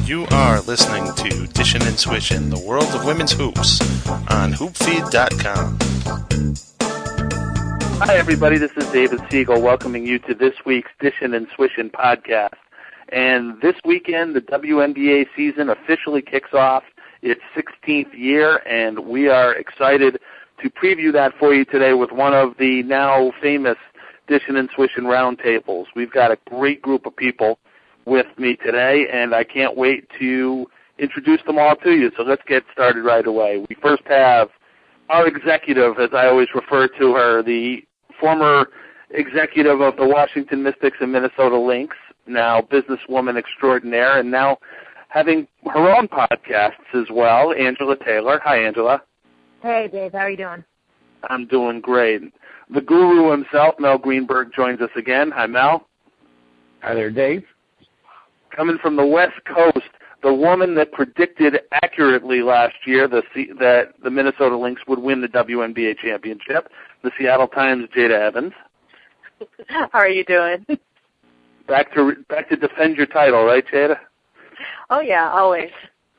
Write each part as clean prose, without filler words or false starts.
You are listening to Dishin' and Swishin', the world of women's hoops, on hoopfeed.com. Hi, everybody. This is David Siegel welcoming you to this week's Dishin' and Swishin' podcast. And this weekend, the WNBA season officially kicks off its 16th year, and we are excited to preview that for you today with one of the now famous Dishin' and Swishin' roundtables. We've got a great group of people with me today, and I can't wait to introduce them all to you. So let's get started right away. We first have our executive, as I always refer to her, the former executive of the Washington Mystics and Minnesota Lynx, now businesswoman extraordinaire, and now having her own podcasts as well, Angela Taylor. Hi, Angela. Hey, Dave. How are you doing? I'm doing great. The guru himself, Mel Greenberg, joins us again. Hi, Mel. Hi there, Dave. Coming from the West Coast, the woman that predicted accurately last year that the Minnesota Lynx would win the WNBA championship, the Seattle Times' Jada Evans. How are you doing? Back to defend your title, right, Jada? Oh, yeah, always.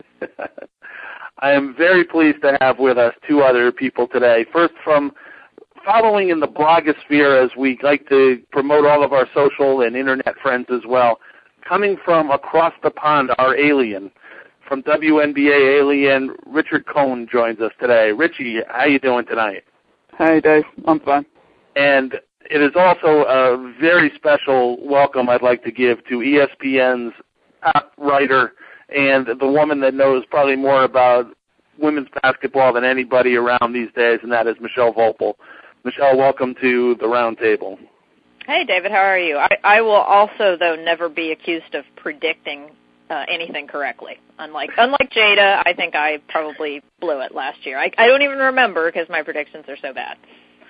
I am very pleased to have with us two other people today. First, from following in the blogosphere, as we like to promote all of our social and internet friends as well, coming from across the pond, our alien, from WNBA alien, Richard Cohn joins us today. Richie, how you doing tonight? Hey, Dave. I'm fine. And it is also a very special welcome I'd like to give to ESPN's top writer and the woman that knows probably more about women's basketball than anybody around these days, and that is Michelle Vopel. Michelle, welcome to the roundtable. Hey, David, how are you? I will also, though, never be accused of predicting anything correctly. Unlike Jada, I think I probably blew it last year. I don't even remember because my predictions are so bad.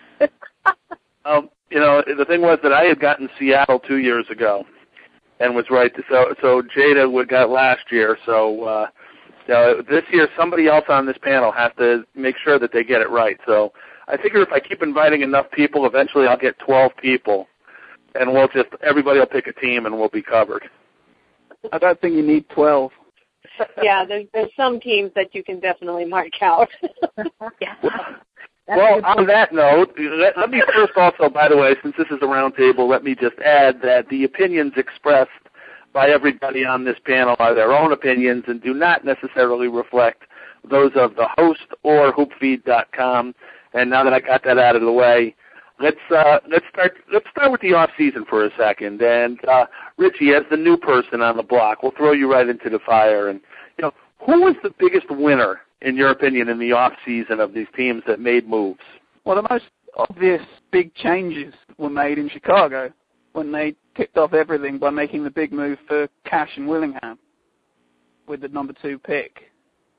The thing was that I had gotten Seattle 2 years ago and was right. So Jada got last year. So this year somebody else on this panel has to make sure that they get it right. So I figure if I keep inviting enough people, eventually I'll get 12 people. And everybody will pick a team and we'll be covered. I don't think you need 12. Yeah, there's some teams that you can definitely mark out. Yeah. Well, on that note, let me first also, by the way, since this is a roundtable, let me just add that the opinions expressed by everybody on this panel are their own opinions and do not necessarily reflect those of the host or hoopfeed.com. And now that I got that out of the way, let's start with the off season for a second. And Richie, as the new person on the block, we'll throw you right into the fire. And who was the biggest winner, in your opinion, in the off season of these teams that made moves? Well, the most obvious big changes were made in Chicago when they kicked off everything by making the big move for Cash and Willingham with the number 2 pick,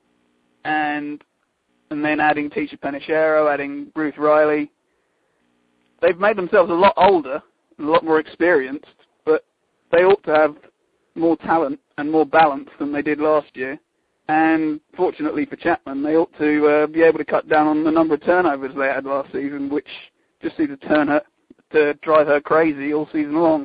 and then adding Tisha Penicheiro, adding Ruth Riley. They've made themselves a lot older, a lot more experienced, but they ought to have more talent and more balance than they did last year. And fortunately for Chapman, they ought to be able to cut down on the number of turnovers they had last season, which just seemed to drive her crazy all season long.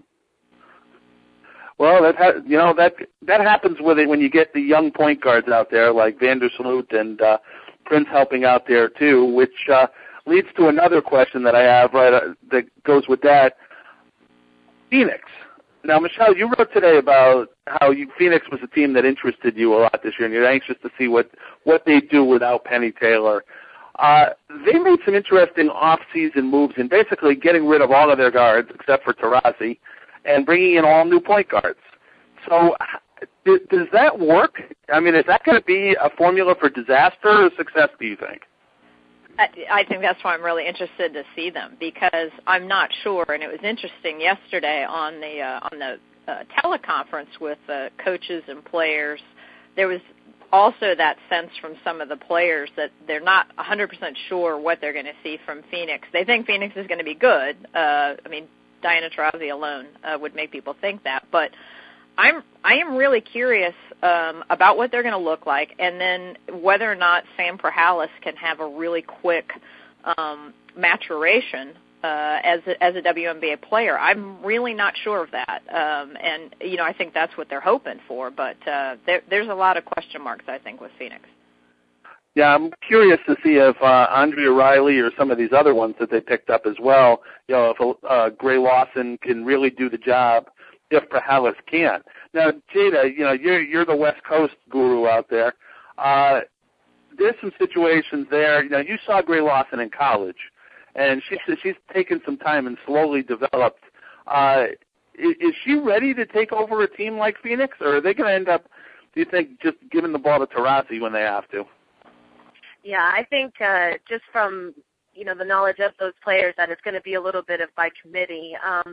Well, that happens with it when you get the young point guards out there like Vandersloot and Prince helping out there too, which leads to another question that I have that goes with that. Phoenix. Now, Michelle, you wrote today about how Phoenix was a team that interested you a lot this year, and you're anxious to see what they do without Penny Taylor. They made some interesting off-season moves in basically getting rid of all of their guards except for Taurasi and bringing in all new point guards. So does that work? I mean, is that going to be a formula for disaster or success, do you think? I think that's why I'm really interested to see them, because I'm not sure. And it was interesting yesterday on the teleconference with coaches and players. There was also that sense from some of the players that they're not 100% sure what they're going to see from Phoenix. They think Phoenix is going to be good. Diana Taurasi alone would make people think that, but I am really curious about what they're going to look like, and then whether or not Sam Perhalis can have a really quick maturation as a WNBA player. I'm really not sure of that, and I think that's what they're hoping for. But there's a lot of question marks, I think, with Phoenix. Yeah, I'm curious to see if Andrea Riley or some of these other ones that they picked up as well, if Gray Lawson can really do the job, if Perhalis can't. Now, Jada, you're the West Coast guru out there. There's some situations there. You saw Gray Lawson in college, and she's taken some time and slowly developed. Is she ready to take over a team like Phoenix, or are they going to end up, do you think, just giving the ball to Taurasi when they have to? Yeah, I think just from, the knowledge of those players that it's going to be a little bit of by committee.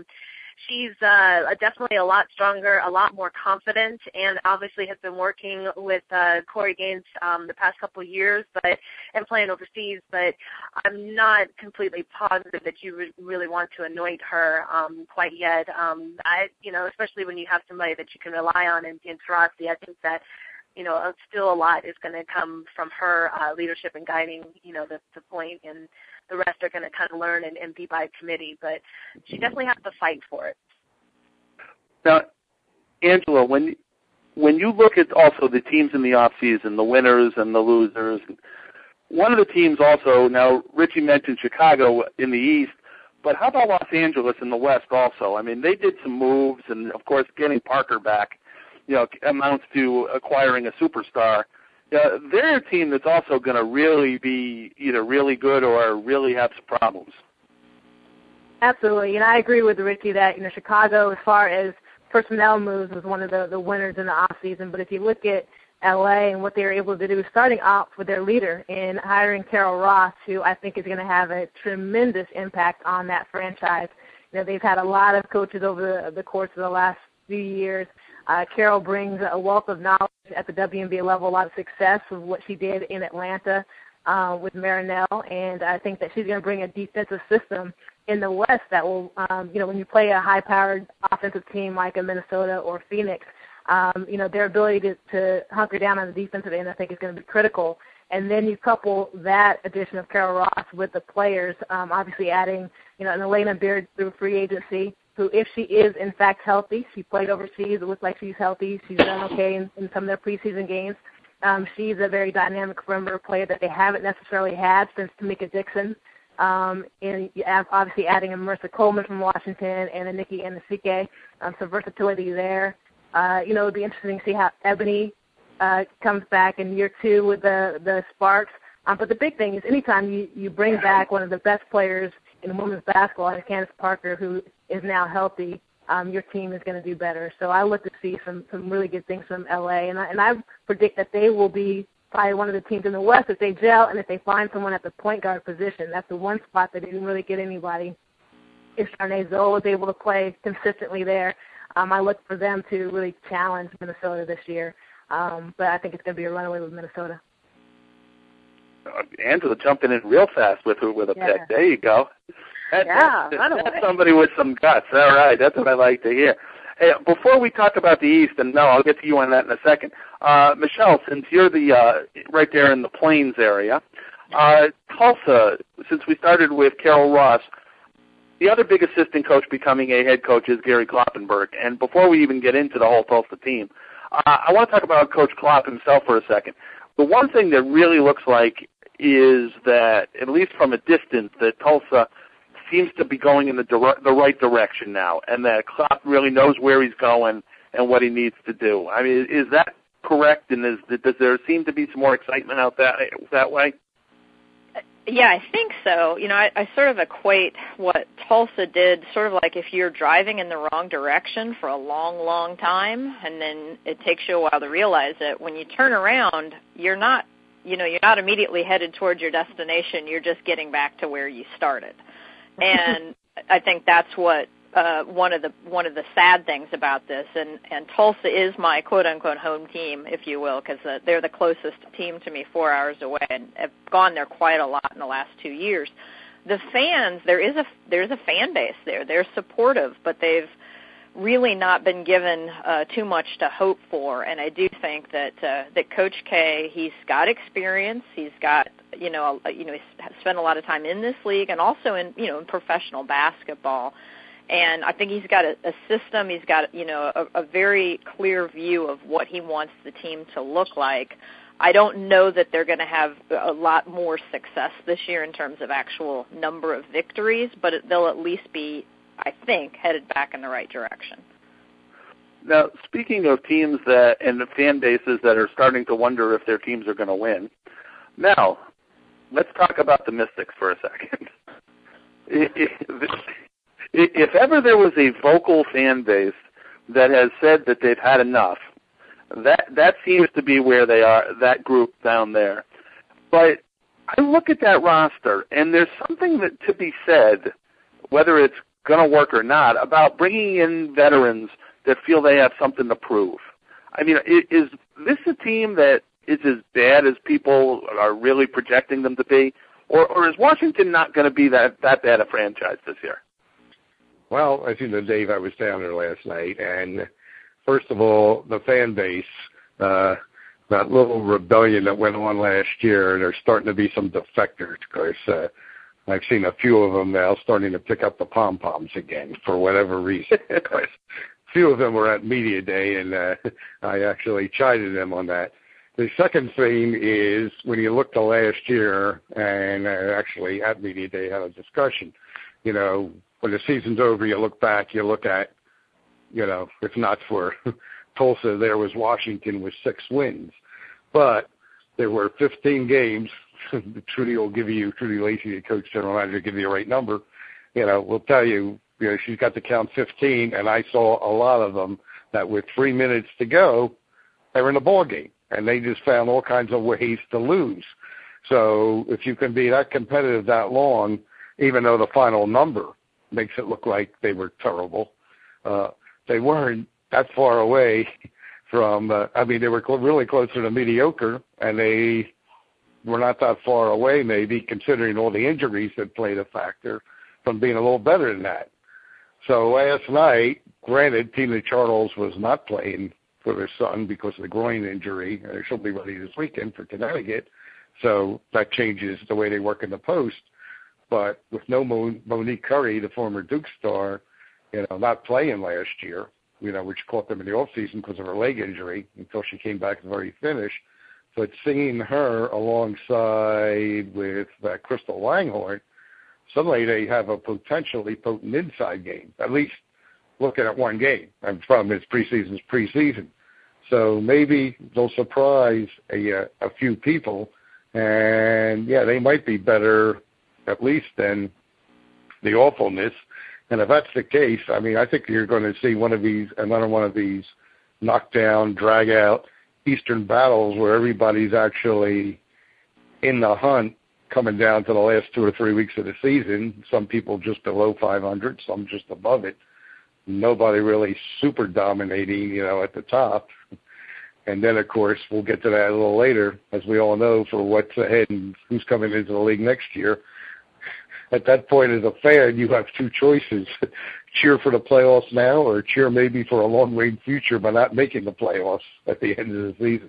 She's definitely a lot stronger, a lot more confident, and obviously has been working with Corey Gaines the past couple of years and playing overseas. But I'm not completely positive that you really want to anoint her quite yet. Especially when you have somebody that you can rely on in Taurasi, I think that still a lot is going to come from her leadership and guiding, the point, and the rest are going to kind of learn and be by committee. But she definitely has to fight for it. Now, Angela, when you look at also the teams in the off season, the winners and the losers, one of the teams also, now Richie mentioned Chicago in the East, but how about Los Angeles in the West also? I mean, they did some moves, and, of course, getting Parker back, amounts to acquiring a superstar. They're a team that's also going to really be either really good or really have some problems. Absolutely, and I agree with Richie that Chicago, as far as personnel moves, was one of the winners in the off season. But if you look at LA and what they were able to do, starting off with their leader in hiring Carol Ross, who I think is going to have a tremendous impact on that franchise. They've had a lot of coaches over the course of the last few years. Carol brings a wealth of knowledge at the WNBA level, a lot of success with what she did in Atlanta with Marinelle, and I think that she's going to bring a defensive system in the West that will, when you play a high-powered offensive team like a Minnesota or Phoenix, their ability to hunker down on the defensive end, I think, is going to be critical. And then you couple that addition of Carol Ross with the players, obviously adding, an Elena Beard through free agency, who, if she is in fact healthy, she played overseas, it looks like she's healthy, she's done okay in some of their preseason games. She's a very dynamic perimeter player that they haven't necessarily had since Tamika Dixon. And obviously adding a Marissa Coleman from Washington and a Nikki Anasike, some versatility there. It would be interesting to see how Ebony comes back in year two with the Sparks. But the big thing is anytime you bring back one of the best players in women's basketball, like Candace Parker, who is now healthy, your team is going to do better. So I look to see some really good things from LA, and I predict that they will be probably one of the teams in the West if they gel and if they find someone at the point guard position. That's the one spot they didn't really get anybody. If Charnay Zoll was able to play consistently there, I look for them to really challenge Minnesota this year. But I think it's going to be a runaway with Minnesota. Angela jumping in real fast with a pick. There you go. That's somebody with some guts. All right, that's what I like to hear. Hey, before we talk about the East, and no, I'll get to you on that in a second. Michelle, since you're the right there in the Plains area, Tulsa, since we started with Carol Ross, the other big assistant coach becoming a head coach is Gary Kloppenberg. And before we even get into the whole Tulsa team, I want to talk about Coach Klopp himself for a second. The one thing that really looks like is that, at least from a distance, that Tulsa seems to be going in the right direction now, and that Klopp really knows where he's going and what he needs to do. I mean, is that correct? And does there seem to be some more excitement out that way? Yeah, I think so. I sort of equate what Tulsa did sort of like if you're driving in the wrong direction for a long, long time, and then it takes you a while to realize it. When you turn around, you're not immediately headed towards your destination. You're just getting back to where you started. And I think that's what one of the sad things about this. And Tulsa is my quote-unquote home team, if you will, because they're the closest team to me 4 hours away, and have gone there quite a lot in the last 2 years. The fans, there's a fan base there. They're supportive, but they've really not been given too much to hope for. And I do think that Coach K, he's got experience. He's got he's spent a lot of time in this league and also in professional basketball. And I think he's got a system. He's got, a very clear view of what he wants the team to look like. I don't know that they're going to have a lot more success this year in terms of actual number of victories, but they'll at least be, I think, headed back in the right direction. Now, speaking of teams and the fan bases that are starting to wonder if their teams are going to win, now, let's talk about the Mystics for a second. If ever there was a vocal fan base that has said that they've had enough, that seems to be where they are, that group down there. But I look at that roster, and there's something to be said, whether it's going to work or not, about bringing in veterans that feel they have something to prove. I mean, is this a team that is as bad as people are really projecting them to be? Or is Washington not going to be that bad a franchise this year? Well, as you know, Dave, I was down there last night, and first of all, the fan base, that little rebellion that went on last year, there's starting to be some defectors because I've seen a few of them now starting to pick up the pom-poms again for whatever reason. Because a few of them were at Media Day, and I actually chided them on that. The second thing is when you look to last year, and actually at Media Day had a discussion, when the season's over, you look back, you look at, if not for Tulsa, there was Washington with 6 wins. But there were 15 games. Trudy Lacey, the coach, general manager, give you the right number. We'll tell you, she's got to count 15, and I saw a lot of them that with 3 minutes to go, they were in the ball game, and they just found all kinds of ways to lose. So if you can be that competitive that long, even though the final number makes it look like they were terrible, they weren't that far away from, they were really closer to mediocre, and they were not that far away, maybe, considering all the injuries that played a factor, from being a little better than that. So last night, granted, Tina Charles was not playing for their son because of the groin injury. She'll be ready this weekend for Connecticut, so that changes the way they work in the post. But with no Monique Curry, the former Duke star, not playing last year, which caught them in the offseason because of her leg injury until she came back at the very finish. But seeing her alongside with Crystal Langhorne, suddenly they have a potentially potent inside game, at least looking at one game. And the problem is preseason's preseason. So maybe they'll surprise a few people, and, they might be better at least than the awfulness. And if that's the case, I think you're going to see another one of these knockdown, drag-out Eastern battles where everybody's actually in the hunt coming down to the last 2 or 3 weeks of the season. Some people just below 500, some just above it. Nobody really super dominating, at the top. And then, of course, we'll get to that a little later, as we all know, for what's ahead and who's coming into the league next year. At that point, as a fan, you have 2 choices. Cheer for the playoffs now or cheer maybe for a long-range future by not making the playoffs at the end of the season.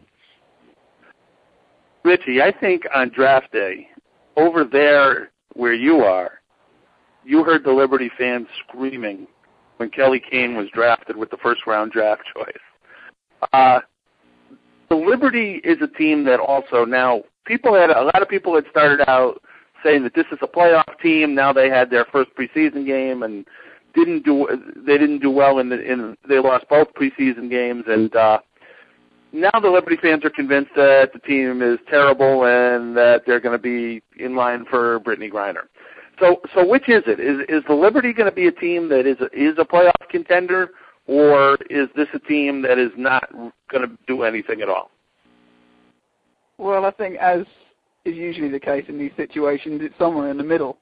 Richie, I think on draft day, over there where you are, you heard the Liberty fans screaming when Kelly Kane was drafted with the first-round draft choice. The Liberty is a team that also now a lot of people had started out saying that this is a playoff team. Now they had their first preseason game and they didn't do well they lost both preseason games, and now the Liberty fans are convinced that the team is terrible and that they're going to be in line for Brittany Griner. So which is it? Is the Liberty going to be a team that is a playoff contender, or is this a team that is not going to do anything at all? Well, I think as is usually the case in these situations, it's somewhere in the middle.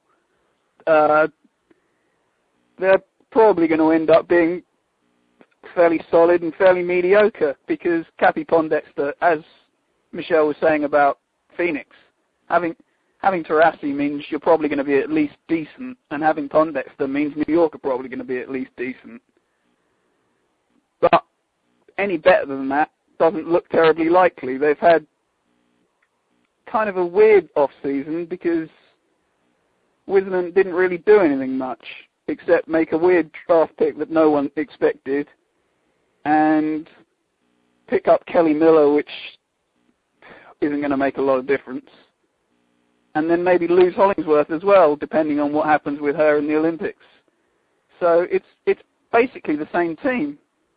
They're probably going to end up being fairly solid and fairly mediocre because Cappie Pondexter, as Michelle was saying about Phoenix, having Taurasi means you're probably going to be at least decent, and having Pondexter means New York are probably going to be at least decent. But any better than that doesn't look terribly likely. They've had kind of a weird off-season because Wisland didn't really do anything much except make a weird draft pick that no one expected and pick up Kelly Miller, which isn't going to make a lot of difference, and then maybe lose Hollingsworth as well, depending on what happens with her in the Olympics. So it's basically the same team.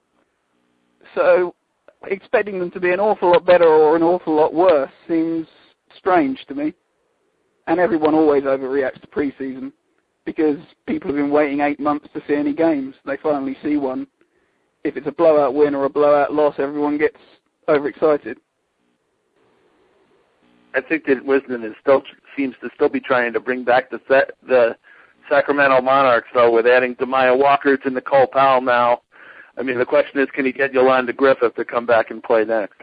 So expecting them to be an awful lot better or an awful lot worse seems strange to me. And everyone always overreacts to preseason because people have been waiting 8 months to see any games. They finally see one. If it's a blowout win or a blowout loss, everyone gets overexcited. I think that Wisden seems to still be trying to bring back the Sacramento Monarchs, though, with adding Demaya Walker to Nicole Powell now. I mean, the question is, can he get Yolanda Griffith to come back and play next?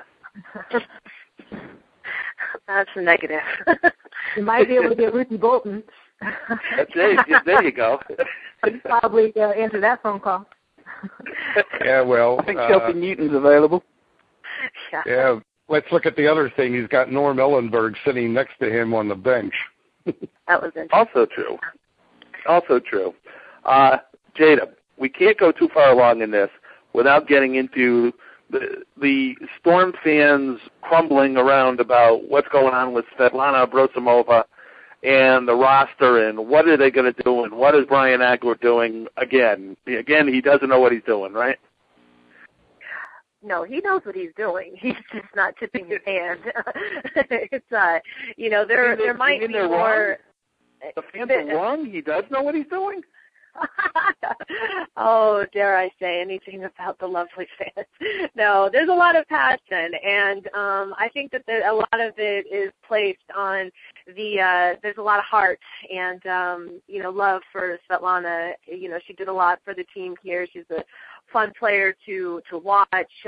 That's a negative. You might be able to get Ruthie Bolton. There you go. He'd probably answer that phone call. Yeah, well, I think Chelsea Newton's available. Yeah, let's look at the other thing. He's got Norm Ellenberg sitting next to him on the bench. That was interesting. Also true. Jada, we can't go too far along in this without getting into the Storm fans crumbling around about what's going on with Svetlana Abrosimova and the roster and what are they going to do and what is Brian Agler doing again. Again, he doesn't know what he's doing, right? No, he knows what he's doing. He's just not tipping his hand. It's there might be more. The fans are wrong. He does know what he's doing. Oh, dare I say anything about the lovely fans? No, there's a lot of passion, and I think that a lot of it is placed on there's a lot of heart and love for Svetlana. She did a lot for the team here. She's a fun player to watch,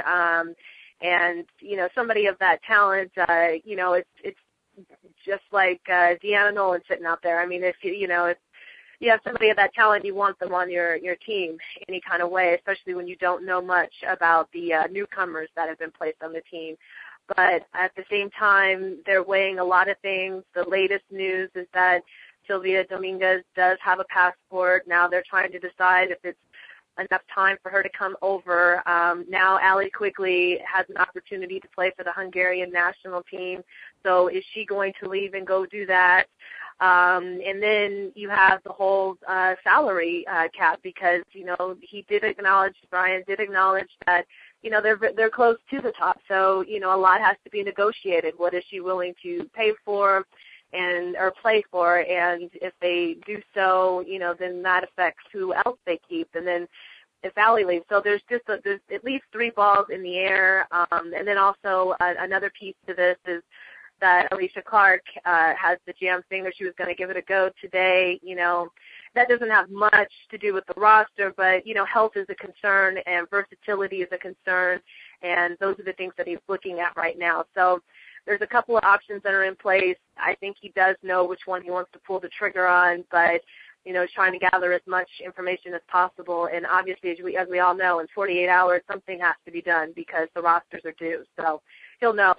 and somebody of that talent. It's just like Deanna Nolan sitting out there. I mean, if you have somebody of that talent, you want them on your team any kind of way, especially when you don't know much about the newcomers that have been placed on the team. But at the same time, they're weighing a lot of things. The latest news is that Sylvia Dominguez does have a passport. Now they're trying to decide if it's enough time for her to come over. Now Allie Quigley has an opportunity to play for the Hungarian national team. So is she going to leave and go do that? And then you have the whole salary cap because, Brian did acknowledge that, they're close to the top. So, a lot has to be negotiated. What is she willing to pay for or play for? And if they do so, then that affects who else they keep. And then if Allie leaves. So there's at least 3 balls in the air. And then also another piece to this is that Alicia Clark has the jam finger. She was going to give it a go today. That doesn't have much to do with the roster, but, health is a concern and versatility is a concern, and those are the things that he's looking at right now. So there's a couple of options that are in place. I think he does know which one he wants to pull the trigger on, but, he's trying to gather as much information as possible. And obviously, as we all know, in 48 hours, something has to be done because the rosters are due. So he'll know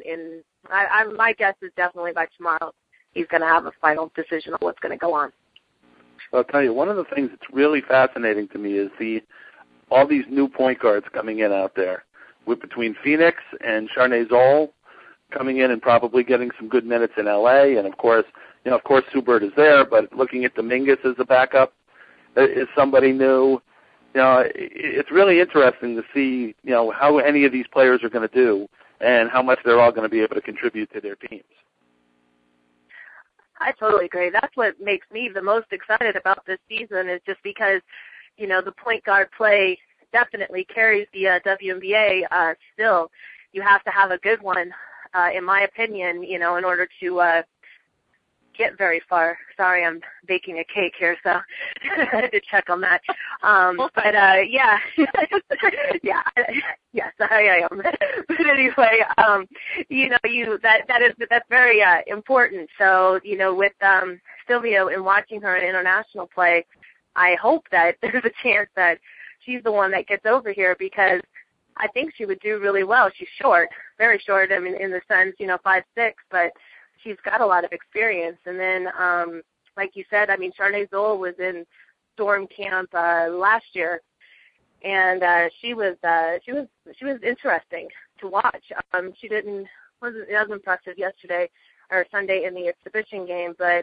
my guess is definitely by tomorrow he's going to have a final decision on what's going to go on. I'll tell you, one of the things that's really fascinating to me is all these new point guards coming in out there, between Phoenix and Charnay Zoll coming in and probably getting some good minutes in L.A. And of course Sue Bird is there, but looking at Dominguez as a backup is somebody new. It's really interesting to see how any of these players are going to do and how much they're all going to be able to contribute to their teams. I totally agree. That's what makes me the most excited about this season is just because, the point guard play definitely carries the WNBA still. You have to have a good one, in my opinion, in order to get very far. Sorry, I'm baking a cake here, so I had to check on that. Yeah. Yes, I am. But anyway, that's very important. So, with Sylvia and watching her in international play, I hope that there's a chance that she's the one that gets over here because I think she would do really well. She's short, very short. I mean, in the sense, 5'6", but she's got a lot of experience. And then, like you said, I mean, Charnay Zoll was in Storm Camp last year, and she was interesting to watch. She wasn't as impressive yesterday or Sunday in the exhibition game, but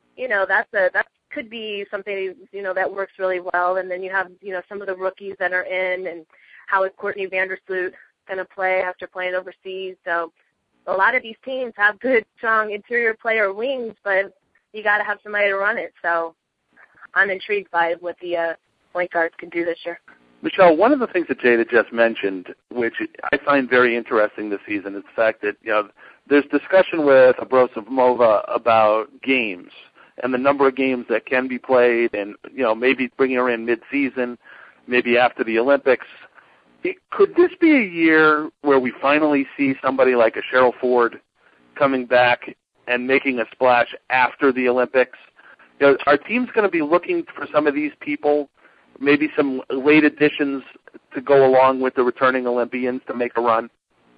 that could be something that works really well. And then you have some of the rookies that are in, and how is Courtney Vandersloot going to play after playing overseas? So a lot of these teams have good, strong interior player wings, but you got to have somebody to run it. So I'm intrigued by what the point guards can do this year. Michelle, one of the things that Jada just mentioned, which I find very interesting this season, is the fact that there's discussion with Abrosimova about games and the number of games that can be played, and maybe bringing her in mid-season, maybe after the Olympics. Could this be a year where we finally see somebody like a Cheryl Ford coming back and making a splash after the Olympics? Are teams going to be looking for some of these people, maybe some late additions to go along with the returning Olympians to make a run?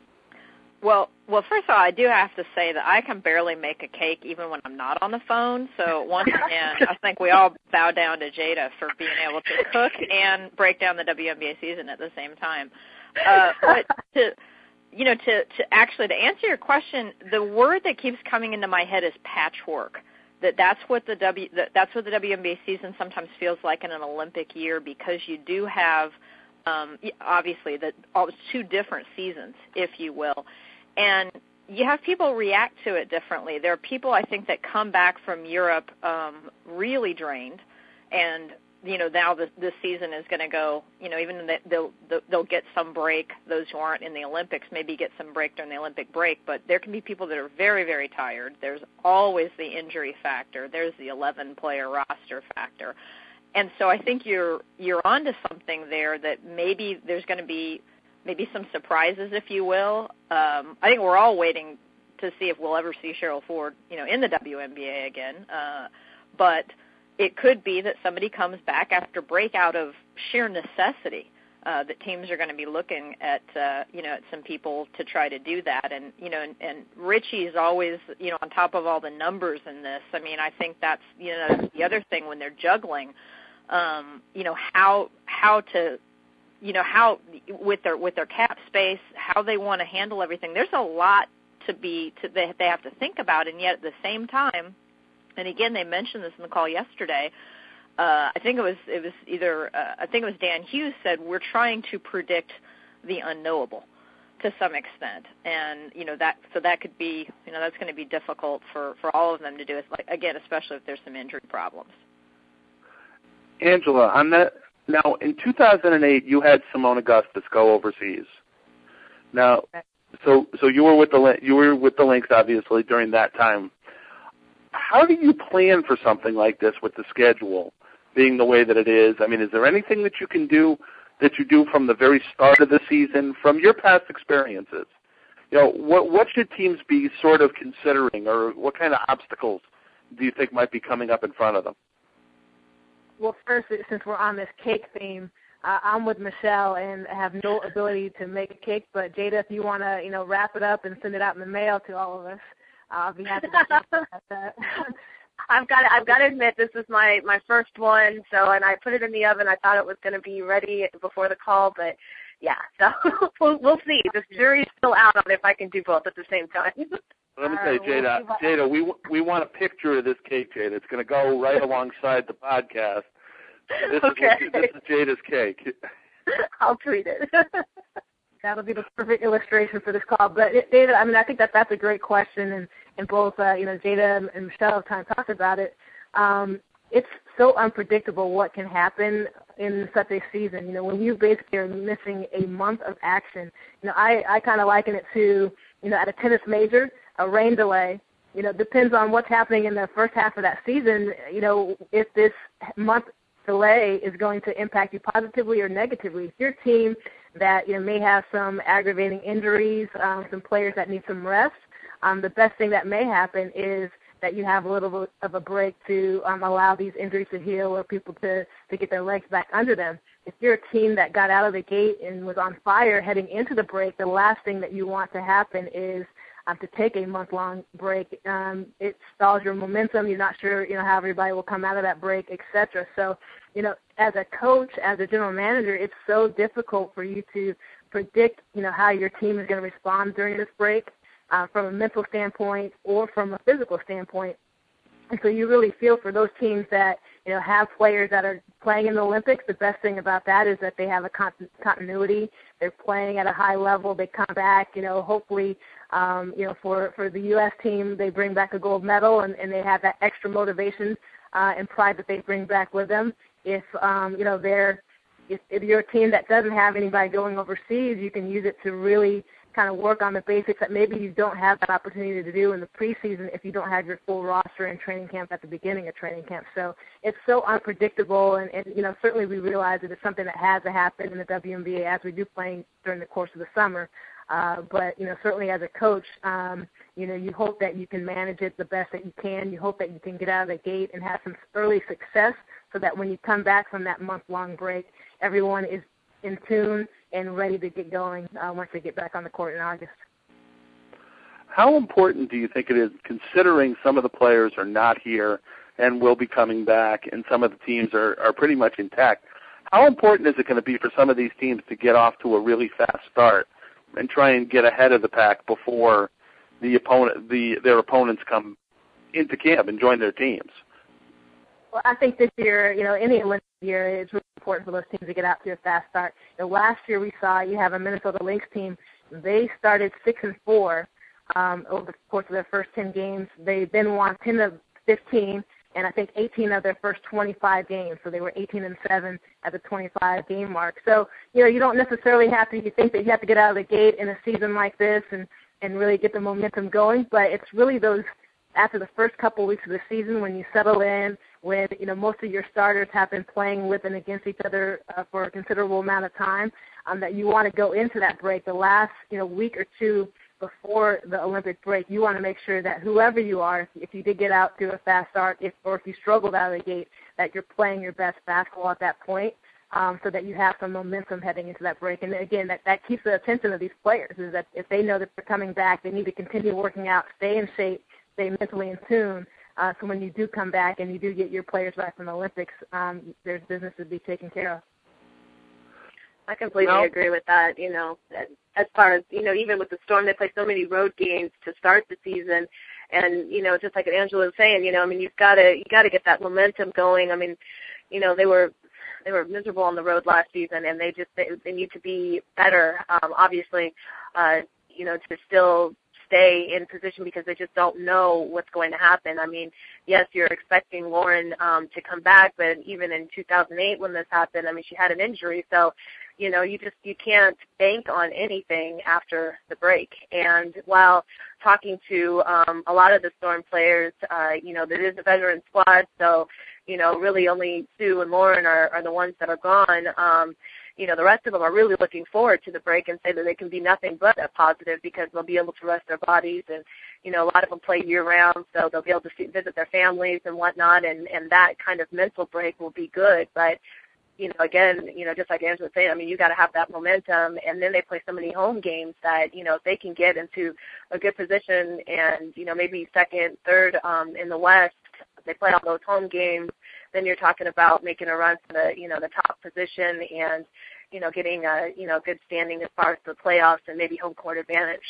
Well, first of all, I do have to say that I can barely make a cake even when I'm not on the phone. So once again, I think we all bow down to Jada for being able to cook and break down the WNBA season at the same time. But to answer your question, the word that keeps coming into my head is patchwork. That's what the WNBA season sometimes feels like in an Olympic year, because you do have obviously all two different seasons, if you will. And you have people react to it differently. There are people, I think, that come back from Europe really drained, and now this season is going to go. Even they'll get some break. Those who aren't in the Olympics maybe get some break during the Olympic break. But there can be people that are very, very tired. There's always the injury factor. There's the 11-player roster factor, and so I think you're onto something there. That maybe there's going to be some surprises, if you will. I think we're all waiting to see if we'll ever see Cheryl Ford, in the WNBA again. But it could be that somebody comes back after break out of sheer necessity. That teams are going to be looking at, at some people to try to do that. And, and Richie is always, on top of all the numbers in this. I mean, I think that's, the other thing when they're juggling, how to, how with their cap space, how they want to handle everything. There's a lot they have to think about, and yet at the same time, and again, they mentioned this in the call yesterday. I think it was Dan Hughes said we're trying to predict the unknowable to some extent, and that could be that's going to be difficult for all of them to do. It, again, especially if there's some injury problems. Angela, on that. Now, in 2008, you had Simone Augustus go overseas. Now, so you were with the Lynx obviously during that time. How do you plan for something like this with the schedule being the way that it is? I mean, is there anything that you can do that you do from the very start of the season, from your past experiences? What should teams be sort of considering, or what kind of obstacles do you think might be coming up in front of them? Well, first, since we're on this cake theme, I'm with Michelle and have no ability to make a cake. But Jada, if you want to, wrap it up and send it out in the mail to all of us, I'll be happy to do that. I've got to admit, this is my first one. So, and I put it in the oven. I thought it was going to be ready before the call, but yeah. So we'll see. The jury's still out on if I can do both at the same time. Let me tell you, Jada, we want a picture of this cake, Jada. It's going to go right alongside the podcast. This is Jada's cake. I'll tweet it. That'll be the perfect illustration for this call. But, David, I mean, I think that's a great question, and both, Jada and Michelle have kind of talked about it. It's so unpredictable what can happen in such a season. When you basically are missing a month of action, I kind of liken it to, at a tennis major, a rain delay. Depends on what's happening in the first half of that season, if this month delay is going to impact you positively or negatively. If your team that may have some aggravating injuries, some players that need some rest, the best thing that may happen is that you have a little bit of a break to allow these injuries to heal or people to get their legs back under them. If you're a team that got out of the gate and was on fire heading into the break, the last thing that you want to happen is to take a month-long break. It stalls your momentum. You're not sure, how everybody will come out of that break, etc. So, as a coach, as a general manager, it's so difficult for you to predict, how your team is going to respond during this break from a mental standpoint or from a physical standpoint. And so you really feel for those teams that, have players that are playing in the Olympics. The best thing about that is that they have a continuity. They're playing at a high level. They come back, hopefully, for the U.S. team, they bring back a gold medal and they have that extra motivation and pride that they bring back with them. If you're a team that doesn't have anybody going overseas, you can use it to really kind of work on the basics that maybe you don't have that opportunity to do in the preseason if you don't have your full roster in training camp at the beginning of training camp. So it's so unpredictable, and certainly we realize that it's something that has to happen in the WNBA as we do playing during the course of the summer. But certainly as a coach, you hope that you can manage it the best that you can. You hope that you can get out of the gate and have some early success so that when you come back from that month-long break, everyone is in tune and ready to get going once they get back on the court in August. How important do you think it is, considering some of the players are not here and will be coming back and some of the teams are pretty much intact, how important is it going to be for some of these teams to get off to a really fast start and try and get ahead of the pack before their opponents come into camp and join their teams? Well, I think this year, any Olympic year, it's really important for those teams to get out to a fast start. Last year we saw you have a Minnesota Lynx team. They started 6-4 over the course of their first 10 games. They then won 10 of 15, and I think 18 of their first 25 games. So they were 18-7 at the 25-game mark. So, you don't necessarily you think that you have to get out of the gate in a season like this and really get the momentum going, but it's really those after the first couple weeks of the season when you settle in, when most of your starters have been playing with and against each other for a considerable amount of time, that you want to go into that break. The last week or two before the Olympic break, you want to make sure that whoever you are, if you did get out to a fast start, or if you struggled out of the gate, that you're playing your best basketball at that point, so that you have some momentum heading into that break. And again, that keeps the attention of these players, is that if they know that they're coming back, they need to continue working out, stay in shape, stay mentally in tune. So when you do come back and you do get your players back from the Olympics, there's business to be taken care of. I completely agree with that. As far as, even with the Storm, they play so many road games to start the season. And, just like Angela was saying, you've got to get that momentum going. They were miserable on the road last season, and they need to be better, obviously, to still stay in position because they just don't know what's going to happen. Yes, you're expecting Lauren to come back, but even in 2008 when this happened, she had an injury. So, you can't bank on anything after the break. And while talking to a lot of the Storm players, there is a veteran squad, so, really only Sue and Lauren are the ones that are gone. The rest of them are really looking forward to the break and say that they can be nothing but a positive because they'll be able to rest their bodies. And, a lot of them play year-round, so they'll be able to visit their families and whatnot, and that kind of mental break will be good. But, again, just like Angela was saying, you got to have that momentum, and then they play so many home games that, if they can get into a good position and, maybe second, third in the West, they play all those home games, then you're talking about making a run for the top position and, getting a, good standing as far as the playoffs and maybe home court advantage.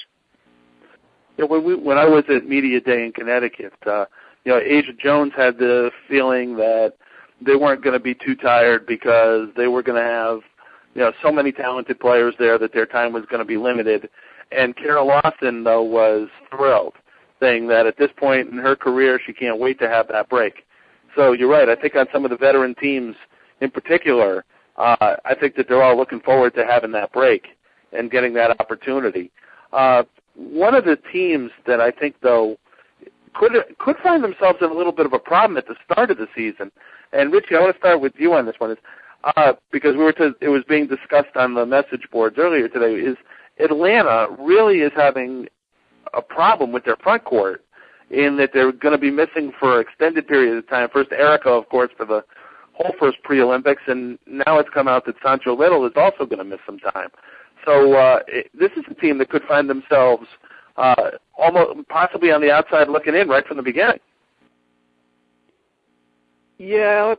When I was at Media Day in Connecticut, Asia Jones had the feeling that they weren't going to be too tired because they were going to have, so many talented players there that their time was going to be limited. And Kara Lawson, though, was thrilled, saying that at this point in her career, she can't wait to have that break. So you're right. I think on some of the veteran teams in particular, I think that they're all looking forward to having that break and getting that opportunity. One of the teams that I think, though, could find themselves in a little bit of a problem at the start of the season, and Richie, I want to start with you on this one, is because it was being discussed on the message boards earlier today, is Atlanta really is having a problem with their front court in that they're going to be missing for extended periods of time. First, Erica, of course, for the whole first pre-Olympics, and now it's come out that Sancho Little is also going to miss some time. So this is a team that could find themselves almost possibly on the outside looking in right from the beginning. Yeah,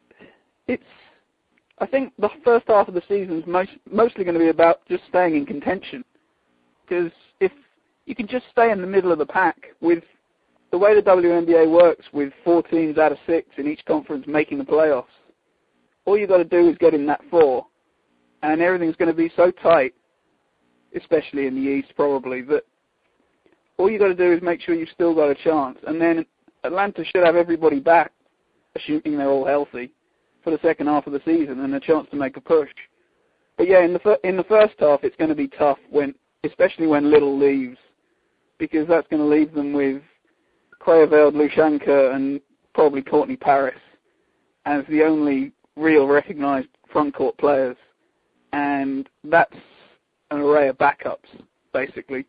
I think the first half of the season is mostly going to be about just staying in contention. Because if you can just stay in the middle of the pack with the way the WNBA works, with 4 teams out of 6 in each conference making the playoffs, all you've got to do is get in that 4, and everything's going to be so tight, especially in the East probably, that all you've got to do is make sure you've still got a chance. And then Atlanta should have everybody back, assuming they're all healthy, for the second half of the season and a chance to make a push. But yeah, in the first half, it's going to be tough, especially when Little leaves, because that's going to leave them with Krayeveld, Lushanka, and probably Courtney Paris as the only real recognised front-court players. And that's an array of backups, basically.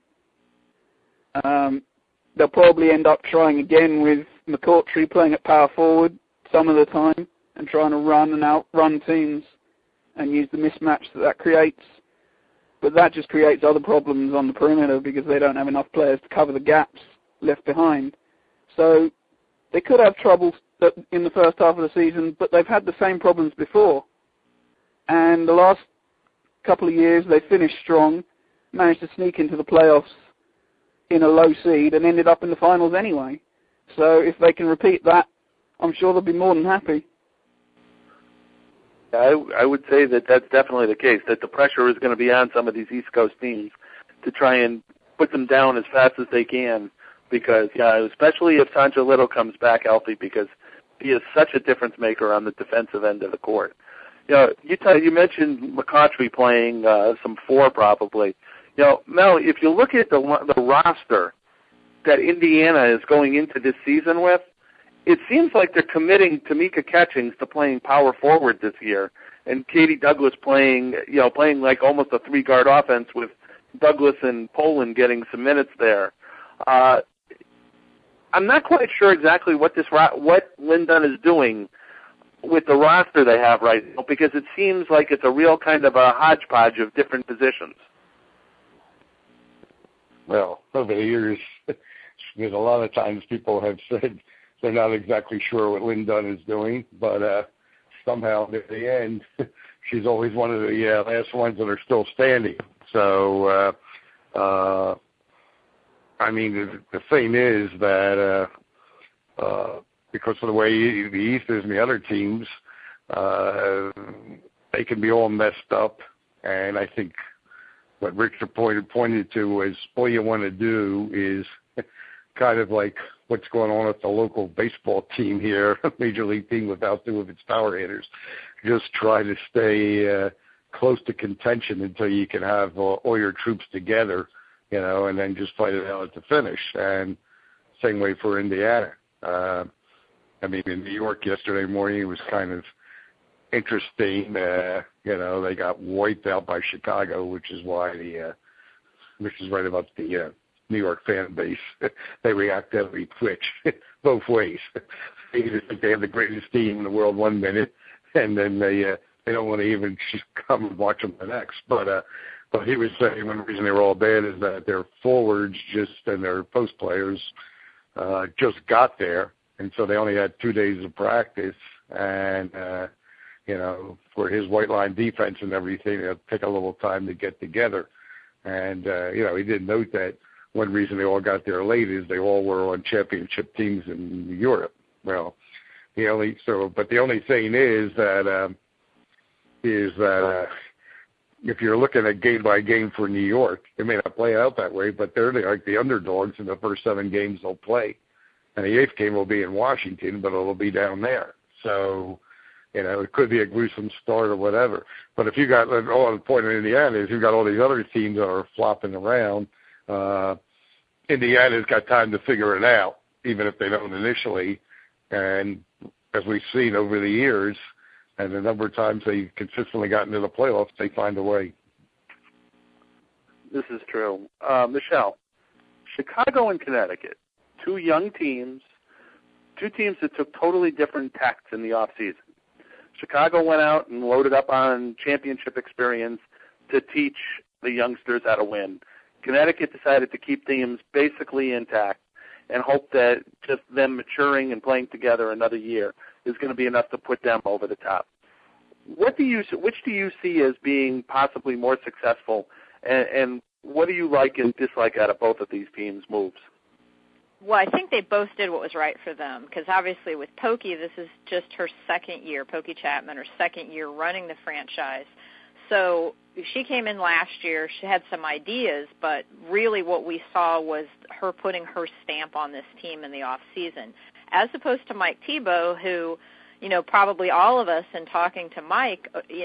They'll probably end up trying again with McCourtry playing at power forward some of the time and trying to run and outrun teams and use the mismatch that creates. But that just creates other problems on the perimeter because they don't have enough players to cover the gaps left behind. So they could have trouble in the first half of the season, but they've had the same problems before. And the last couple of years, they finished strong, managed to sneak into the playoffs in a low seed, and ended up in the finals anyway. So if they can repeat that, I'm sure they'll be more than happy. I would say that that's definitely the case, that the pressure is going to be on some of these East Coast teams to try and put them down as fast as they can, because, especially if Sancho Little comes back healthy, because he is such a difference maker on the defensive end of the court. You mentioned McCourtry playing some 4 probably. Mel, if you look at the roster that Indiana is going into this season with, it seems like they're committing Tamika Catchings to playing power forward this year, and Katie Douglas playing like almost a 3-guard offense with Douglas and Poland getting some minutes there. I'm not quite sure exactly what Lynn Dunn is doing with the roster they have right now, because it seems like it's a real kind of a hodgepodge of different positions. Well, over the years, there's a lot of times people have said they're not exactly sure what Lynn Dunn is doing, but somehow at the end, she's always one of the last ones that are still standing. So, the thing is that because of the way the East is and the other teams, they can be all messed up. And I think what Richard pointed to was all you want to do is kind of like what's going on with the local baseball team here, Major League team without 2 of its power hitters. Just try to stay close to contention until you can have all your troops together, and then just fight it out at the finish. And same way for Indiana. In New York yesterday morning, it was kind of interesting. They got wiped out by Chicago, which is why which is right about the New York fan base. They react every twitch, both ways. They either think they have the greatest team in the world one minute, and then they don't want to even come and watch them the next. But he was saying one reason they were all bad is that their forwards and their post players just got there, and so they only had 2 days of practice, and for his white line defense and everything, it'll take a little time to get together. And he did note that one reason they all got there late is they all were on championship teams in Europe. Well, the only thing is that if you're looking at game by game for New York, it may not play out that way, but they're like the underdogs in the first 7 games they'll play. And the 8th game will be in Washington, but it'll be down there. So, it could be a gruesome start or whatever. But if you got, the point of Indiana is you've got all these other teams that are flopping around. Indiana's got time to figure it out, even if they don't initially. And as we've seen over the years, and the number of times they've consistently gotten to the playoffs, they find a way. This is true. Michelle, Chicago and Connecticut, 2 young teams, 2 teams that took totally different tacks in the offseason. Chicago went out and loaded up on championship experience to teach the youngsters how to win. Connecticut decided to keep teams basically intact and hope that just them maturing and playing together another year is going to be enough to put them over the top. Which do you see as being possibly more successful, and what do you like and dislike out of both of these teams' moves? Well, I think they both did what was right for them, because obviously with Pokey, this is just her second year, Pokey Chapman, her second year running the franchise. So she came in last year, she had some ideas, but really what we saw was her putting her stamp on this team in the off season, as opposed to Mike Thibault, who, probably all of us in talking to Mike,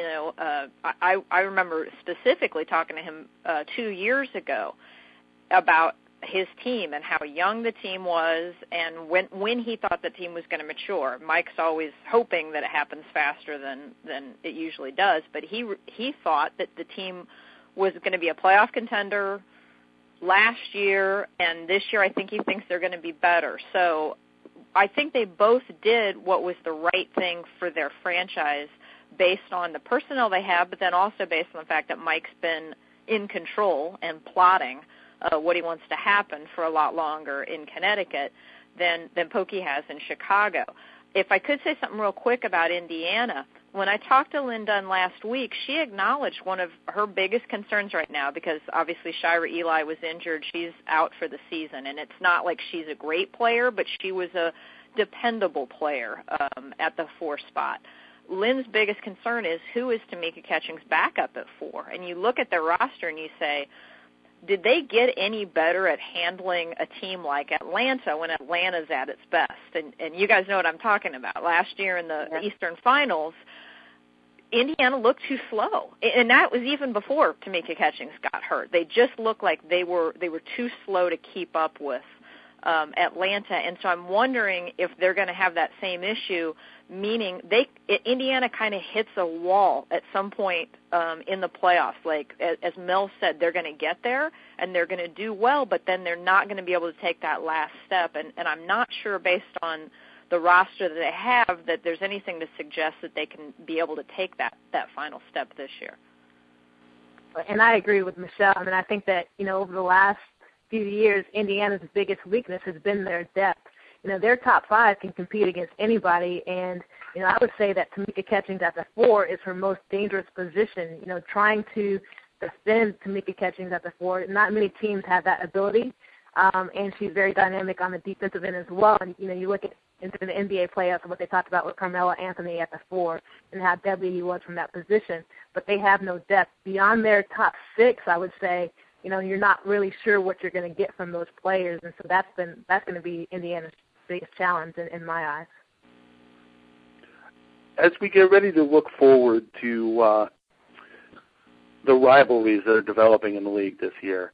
I remember specifically talking to him 2 years ago about his team and how young the team was and when he thought the team was going to mature. Mike's always hoping that it happens faster than it usually does, but he thought that the team was going to be a playoff contender last year, and this year I think he thinks they're going to be better. So I think they both did what was the right thing for their franchise based on the personnel they have, but then also based on the fact that Mike's been in control and plotting what he wants to happen for a lot longer in Connecticut than Pokey has in Chicago. If I could say something real quick about Indiana, when I talked to Lynn Dunn last week, she acknowledged one of her biggest concerns right now, because obviously Shira Eli was injured. She's out for the season, and it's not like she's a great player, but she was a dependable player at the 4 spot. Lynn's biggest concern is who is Tamika Catchings' backup at 4. And you look at their roster and you say, did they get any better at handling a team like Atlanta when Atlanta's at its best? And you guys know what I'm talking about. Last year in the Eastern Finals, Indiana looked too slow. And that was even before Tamika Catchings got hurt. They just looked like they were too slow to keep up with Atlanta. And so I'm wondering if they're going to have that same issue, meaning Indiana kind of hits a wall at some point in the playoffs. Like, as Mel said, they're going to get there and they're going to do well, but then they're not going to be able to take that last step. And I'm not sure, based on the roster that they have, that there's anything to suggest that they can be able to take that final step this year. And I agree with Michelle. I mean, I think that, over the last few years, Indiana's biggest weakness has been their depth. Their top 5 can compete against anybody, and, I would say that Tamika Catchings at the 4 is her most dangerous position. Trying to defend Tamika Catchings at the 4, not many teams have that ability, and she's very dynamic on the defensive end as well. And, you look into the NBA playoffs and what they talked about with Carmelo Anthony at the 4 and how deadly he was from that position, but they have no depth. Beyond their top 6, I would say, you're not really sure what you're going to get from those players, and so that's going to be Indiana's biggest challenge in my eyes. As we get ready to look forward to the rivalries that are developing in the league this year,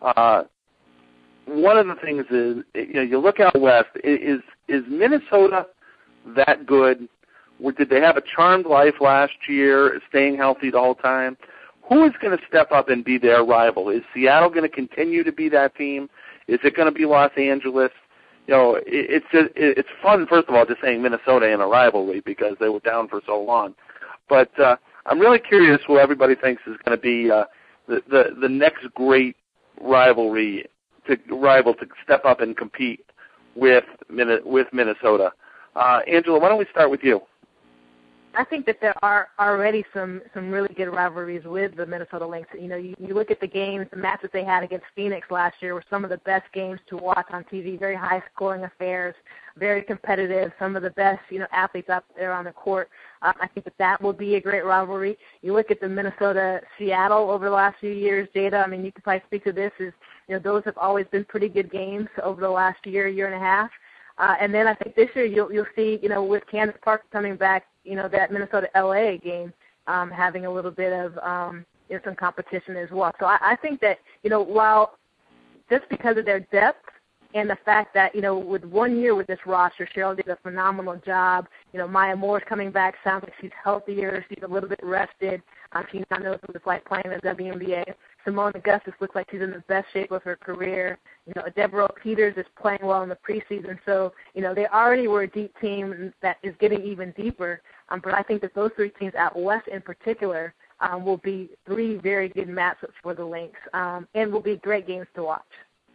one of the things is, you look out west, is Minnesota that good? Did they have a charmed life last year, staying healthy the whole time? Who is going to step up and be their rival? Is Seattle going to continue to be that team? Is it going to be Los Angeles? It's fun, first of all, just saying Minnesota in a rivalry because they were down for so long. But I'm really curious who everybody thinks is going to be the next great rival to step up and compete with Minnesota. Angela, why don't we start with you? I think that there are already some really good rivalries with the Minnesota Lynx. You look at the games, the matches they had against Phoenix last year were some of the best games to watch on TV, very high-scoring affairs, very competitive, some of the best, athletes out there on the court. I think that will be a great rivalry. You look at the Minnesota-Seattle over the last few years, Jada, you can probably speak to this, those have always been pretty good games over the last year and a half. And then I think this year you'll see, with Candace Parker coming back, that Minnesota-LA game having a little bit of some competition as well. So I think that, while just because of their depth and the fact that, with 1 year with this roster, Cheryl did a phenomenal job. Maya Moore's coming back. Sounds like she's healthier. She's a little bit rested. She now knows what it's like playing in the WNBA. Simone Augustus looks like she's in the best shape of her career. Deborah Peters is playing well in the preseason. So, they already were a deep team that is getting even deeper. But I think that those 3 teams out west in particular will be 3 very good matchups for the Lynx, and will be great games to watch.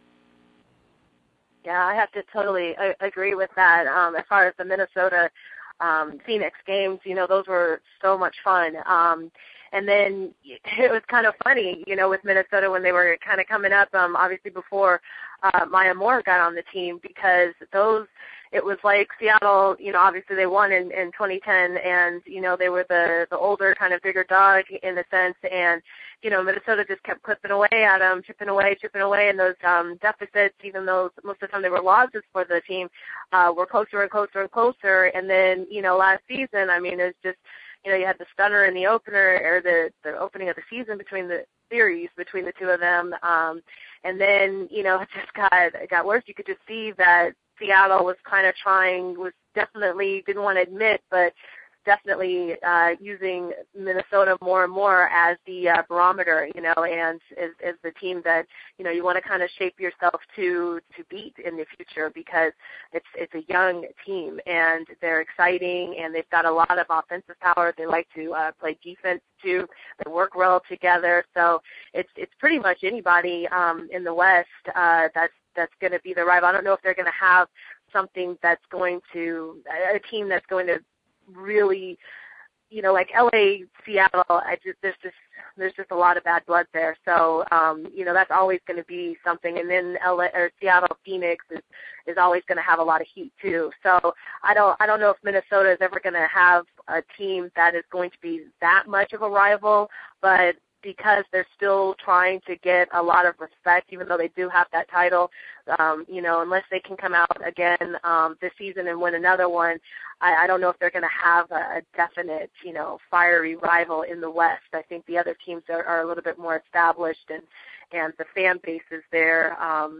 Yeah, I have to totally agree with that. As far as the Minnesota Phoenix games, those were so much fun. And then it was kind of funny, with Minnesota when they were kind of coming up, obviously before Maya Moore got on the team, because it was like Seattle, obviously they won in 2010, and, they were the older, kind of bigger dog in a sense, and, Minnesota just kept clipping away at them, chipping away, and those deficits, even though most of the time they were losses for the team, were closer and closer and closer. And then, last season, it was just, you had the stunner in the opener, or the opening of the season between the series between the two of them. And then, it just got worse. You could just see that Seattle was kind of definitely didn't want to admit, but definitely using Minnesota more and more as the barometer, and as the team that, you want to kind of shape yourself to beat in the future, because it's a young team and they're exciting and they've got a lot of offensive power. They like to play defense too. They work well together. So it's pretty much anybody in the West that's going to be the rival. I don't know if they're going to have something that's going to a team that's going to really, like LA, Seattle. There's just a lot of bad blood there. So that's always going to be something. And then LA or Seattle, Phoenix is always going to have a lot of heat too. So I don't know if Minnesota is ever going to have a team that is going to be that much of a rival, but because they're still trying to get a lot of respect, even though they do have that title, unless they can come out again this season and win another one, I don't know if they're going to have a definite, fiery rival in the West. I think the other teams are a little bit more established, and the fan bases there,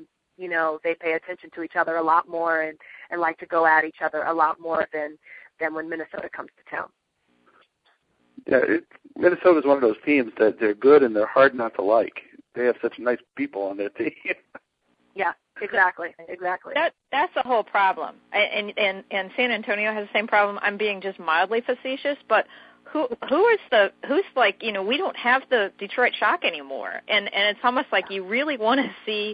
they pay attention to each other a lot more and like to go at each other a lot more than when Minnesota comes to town. Yeah, Minnesota's one of those teams that they're good and they're hard not to like. They have such nice people on their team. Yeah, exactly. That's the whole problem. And San Antonio has the same problem. I'm being just mildly facetious, but who's like, we don't have the Detroit Shock anymore. And it's almost like you really want to see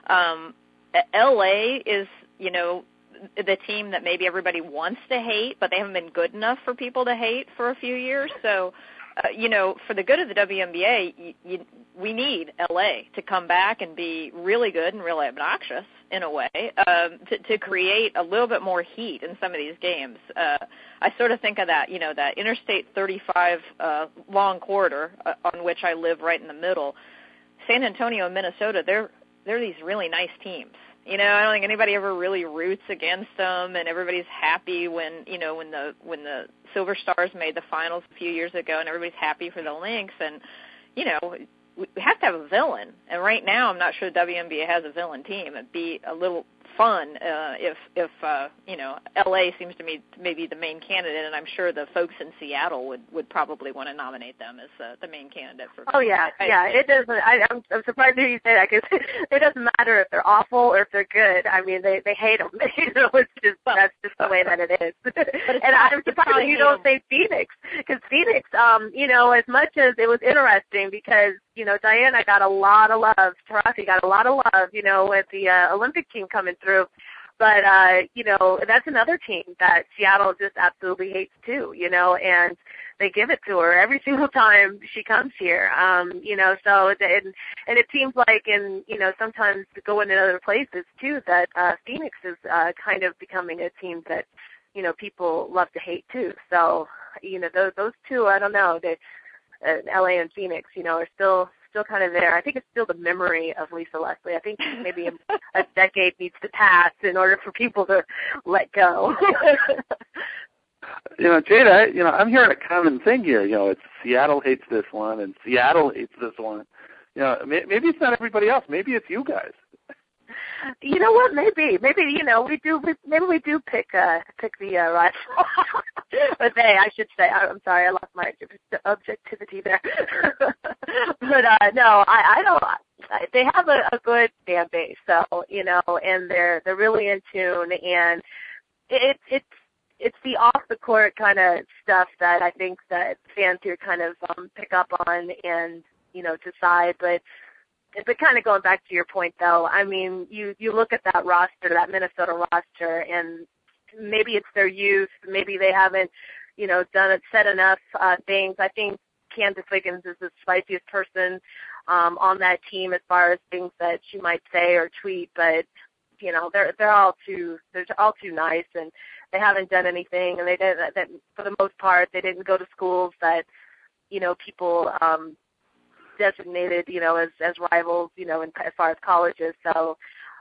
LA is, the team that maybe everybody wants to hate, but they haven't been good enough for people to hate for a few years. So, for the good of the WNBA, we need LA to come back and be really good and really obnoxious in a way, to create a little bit more heat in some of these games. I sort of think of that, that Interstate 35 long corridor on which I live right in the middle. San Antonio and Minnesota, they're these really nice teams. I don't think anybody ever really roots against them, and everybody's happy when the Silver Stars made the finals a few years ago, and everybody's happy for the Lynx. And we have to have a villain. And right now, I'm not sure the WNBA has a villain team. It'd be a little fun if LA seems to me maybe the main candidate, and I'm sure the folks in Seattle would probably want to nominate them as the main candidate for. Oh yeah, it doesn't. I'm surprised to hear you say that, because it doesn't matter if they're awful or if they're good. I mean, they hate them. That's just the way that it is. And I'm surprised you don't say Phoenix, because Phoenix, as much as it was interesting, because Diana got a lot of love, Taurasi got a lot of love, with the Olympic team coming through. But, that's another team that Seattle just absolutely hates too, and they give it to her every single time she comes here, so, and it seems like sometimes going in other places too, that Phoenix is kind of becoming a team that, people love to hate too. So, those two, I don't know, LA and Phoenix, are still kind of there. I think it's still the memory of Lisa Leslie. I think maybe a decade needs to pass in order for people to let go. Jada, I'm hearing a common thing here. It's Seattle hates this one and Seattle hates this one. Maybe it's not everybody else. Maybe it's you guys. You know what? Maybe we do pick the rival. But I should say. I'm sorry, I lost my objectivity there. But no, I don't. They have a good fan base, so and they're really in tune, and it's it's the off the court kind of stuff that I think that fans here kind of pick up on and decide. But kind of going back to your point, though, I mean, you look at that roster, that Minnesota roster, and maybe it's their youth, maybe they haven't said enough things. I think Candace Wiggins is the spiciest person on that team as far as things that she might say or tweet, but they're all too nice, and they haven't done anything, and they did that for the most part. They didn't go to schools that people designated as rivals as far as colleges. So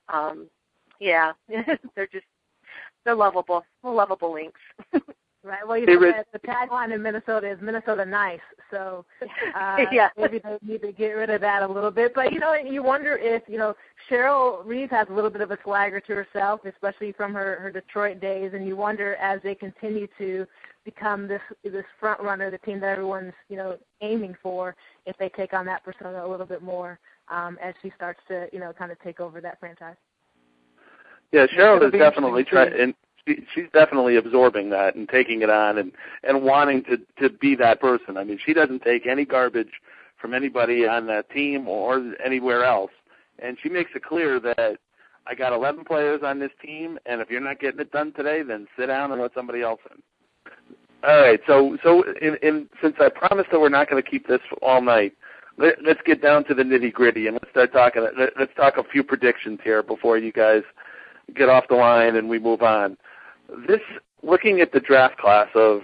yeah, they're lovable. They're lovable Lynx. Right. Well, the tagline in Minnesota is Minnesota nice. So yeah. Maybe they need to get rid of that a little bit. But, you wonder if, Cheryl Reeve has a little bit of a swagger to herself, especially from her Detroit days. And you wonder as they continue to become this front runner, the team that everyone's, aiming for, if they take on that persona a little bit more as she starts to, kind of take over that franchise. Yeah, Cheryl is definitely trying, and she's definitely absorbing that and taking it on and wanting to be that person. I mean, she doesn't take any garbage from anybody on that team or anywhere else. And she makes it clear that I got 11 players on this team, and if you're not getting it done today, then sit down and let somebody else in. All right, so since I promised that we're not going to keep this all night, let's get down to the nitty-gritty, and let's start talking. Let's talk a few predictions here before you guys get off the line and we move on. Looking at the draft class of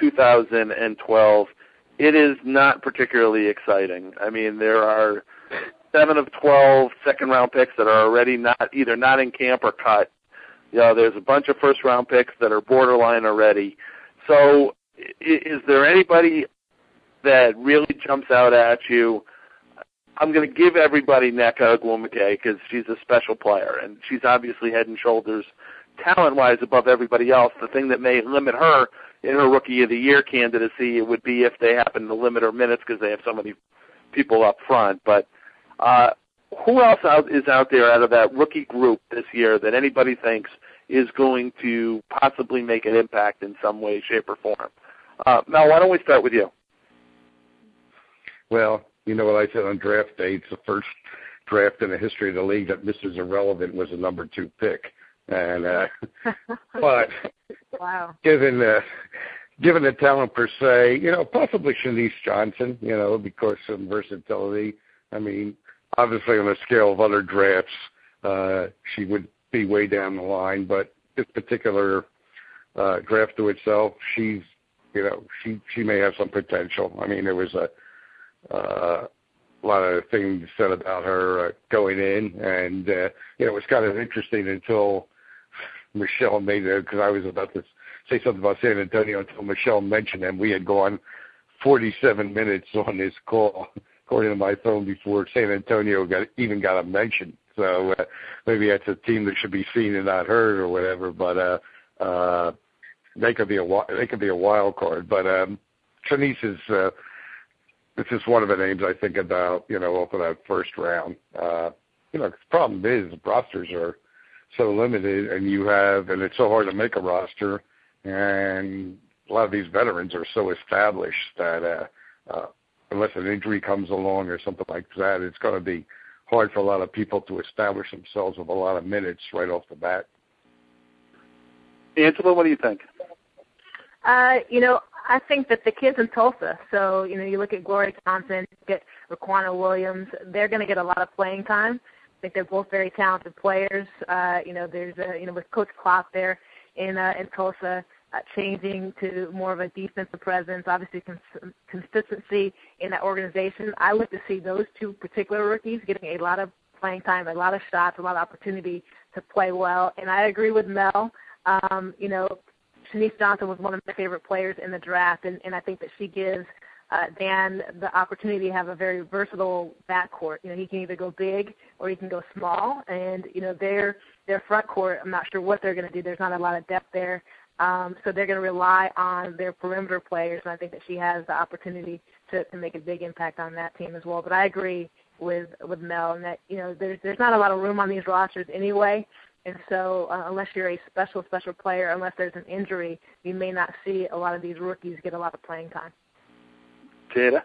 2012, it is not particularly exciting. I mean, there are 7 of 12 second-round picks that are already either not in camp or cut. There's a bunch of first-round picks that are borderline already. So is there anybody that really jumps out at you? I'm going to give everybody Nneka Ogwumike because she's a special player, and she's obviously head and shoulders talent-wise above everybody else. The thing that may limit her in her Rookie of the Year candidacy would be if they happen to limit her minutes because they have so many people up front. But who else is out there out of that rookie group this year that anybody thinks is going to possibly make an impact in some way, shape, or form? Mel, why don't we start with you? Well, you know what I said on draft day? It's the first draft in the history of the league that Mrs. Irrelevant was the number 2 pick. And but wow, given the talent per se, possibly Shanice Johnson, because of versatility. I mean, obviously on a scale of other drafts, she would be way down the line, but this particular draft to itself, she may have some potential. I mean, there was a lot of things said about her going in, and it was kind of interesting until Michelle made it, because I was about to say something about San Antonio until Michelle mentioned them. We had gone 47 minutes on this call, according to my phone, before San Antonio got a mention. So maybe that's a team that should be seen and not heard or whatever. But they could be a wild card. But Shanice is this is one of the names I think about. Off of that first round. The problem is the rosters are so limited, and it's so hard to make a roster, and a lot of these veterans are so established that unless an injury comes along or something like that, it's going to be hard for a lot of people to establish themselves with a lot of minutes right off the bat. Angela, what do you think? I think that the kids in Tulsa, so, you look at Gloria Thompson, you get Raquana Williams, they're going to get a lot of playing time. I think they're both very talented players. There's with Coach Klopp there in Tulsa, changing to more of a defensive presence, obviously consistency in that organization. I look to see those 2 particular rookies getting a lot of playing time, a lot of shots, a lot of opportunity to play well. And I agree with Mel. Shanice Johnson was one of my favorite players in the draft, and I think that she gives Dan the opportunity to have a very versatile backcourt. He can either go big or he can go small, and their front court, I'm not sure what they're going to do. There's not a lot of depth there, so they're going to rely on their perimeter players, and I think that she has the opportunity to make a big impact on that team as well. But I agree with Mel in that there's not a lot of room on these rosters anyway, And so unless you're a special player, unless there's an injury, you may not see a lot of these rookies get a lot of playing time. Jada?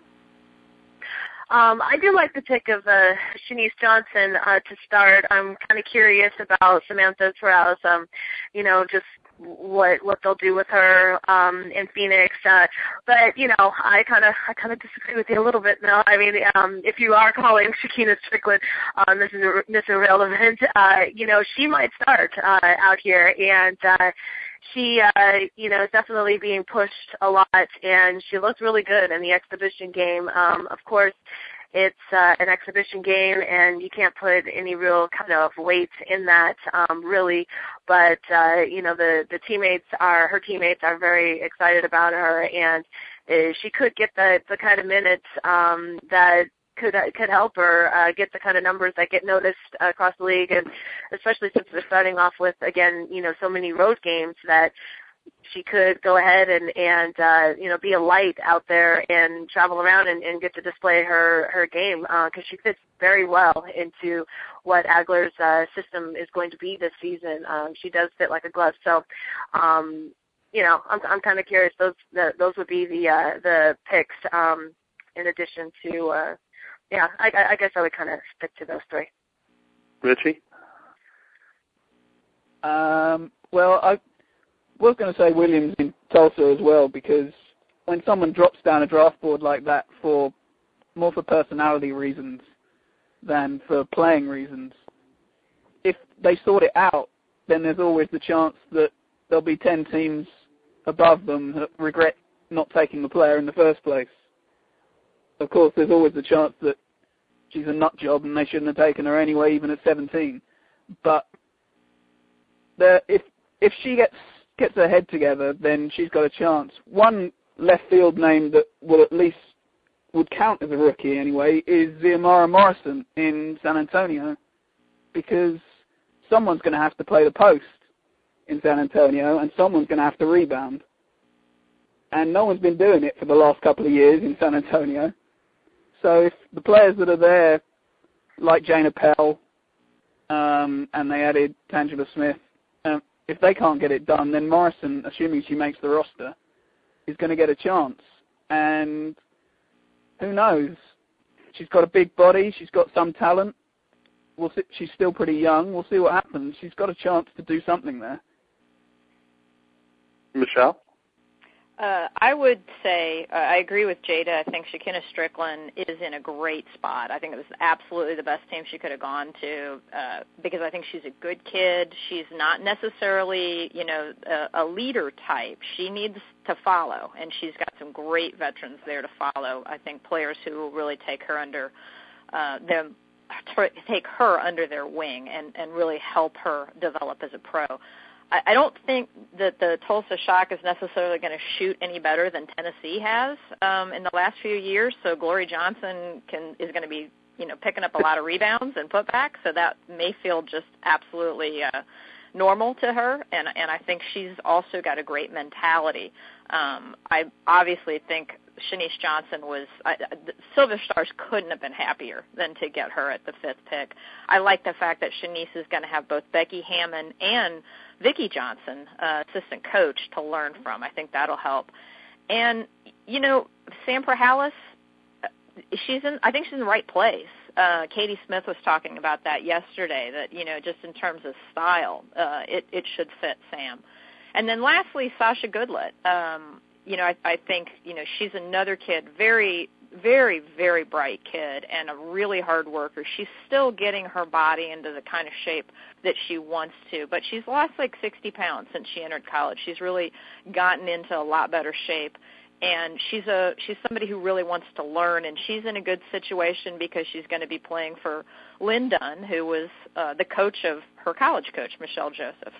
I do like the pick of Shanice Johnson to start. I'm kind of curious about Samantha Torres, just what they'll do with her in Phoenix. But I kind of disagree with you a little bit, Mel. I mean, if you are calling Shekinna Stricklen Miss Irrelevant, she might start out here, and she is definitely being pushed a lot, and she looked really good in the exhibition game. Of course, it's an exhibition game, and you can't put any real kind of weight in that, really. But her teammates are very excited about her, and she could get the kind of minutes that could help her get the kind of numbers that get noticed across the league, and especially since they're starting off with, again, so many road games, that she could go ahead and be a light out there and travel around and get to display her game, because she fits very well into what Agler's system is going to be this season. She does fit like a glove. So, I'm kind of curious. Those would be the picks in addition to. I guess I would kind of stick to those three. Richie? Well, I was going to say Williams in Tulsa as well, because when someone drops down a draft board like that more for personality reasons than for playing reasons, if they sort it out, then there's always the chance that there'll be 10 teams above them that regret not taking the player in the first place. Of course, there's always the chance that she's a nut job and they shouldn't have taken her anyway, even at 17. But if she gets her head together, then she's got a chance. One left field name that would count as a rookie anyway is Xiomara Morrison in San Antonio, because someone's going to have to play the post in San Antonio and someone's going to have to rebound. And no one's been doing it for the last couple of years in San Antonio. So if the players that are there, like Jana Pell, and they added Tangela Smith, if they can't get it done, then Morrison, assuming she makes the roster, is going to get a chance. And who knows? She's got a big body. She's got some talent. We'll see. She's still pretty young. We'll see what happens. She's got a chance to do something there. Michelle? I would say I agree with Jada. I think Shekinna Stricklen is in a great spot. I think it was absolutely the best team she could have gone to, because I think she's a good kid. She's not necessarily, a leader type. She needs to follow, and she's got some great veterans there to follow. I think players who will really take her under their wing and really help her develop as a pro. I don't think that the Tulsa Shock is necessarily going to shoot any better than Tennessee has in the last few years. So Glory Johnson is going to be, picking up a lot of rebounds and putbacks. So that may feel just absolutely normal to her. And I think she's also got a great mentality. I obviously think Shanice Johnson Silver Stars couldn't have been happier than to get her at the 5th pick. I like the fact that Shanice is going to have both Becky Hammond and Vicki Johnson, assistant coach, to learn from. I think that'll help. And, Sam Perhalis, I think she's in the right place. Katie Smith was talking about that yesterday, that, just in terms of style, it should fit Sam. And then lastly, Sasha Goodlett. I think, she's another kid, very, very, very bright kid and a really hard worker. She's still getting her body into the kind of shape that she wants to, but she's lost like 60 pounds since she entered college. She's really gotten into a lot better shape, and she's somebody who really wants to learn, and she's in a good situation because she's going to be playing for Lynn Dunn, who was the coach of her college coach, Michelle Joseph.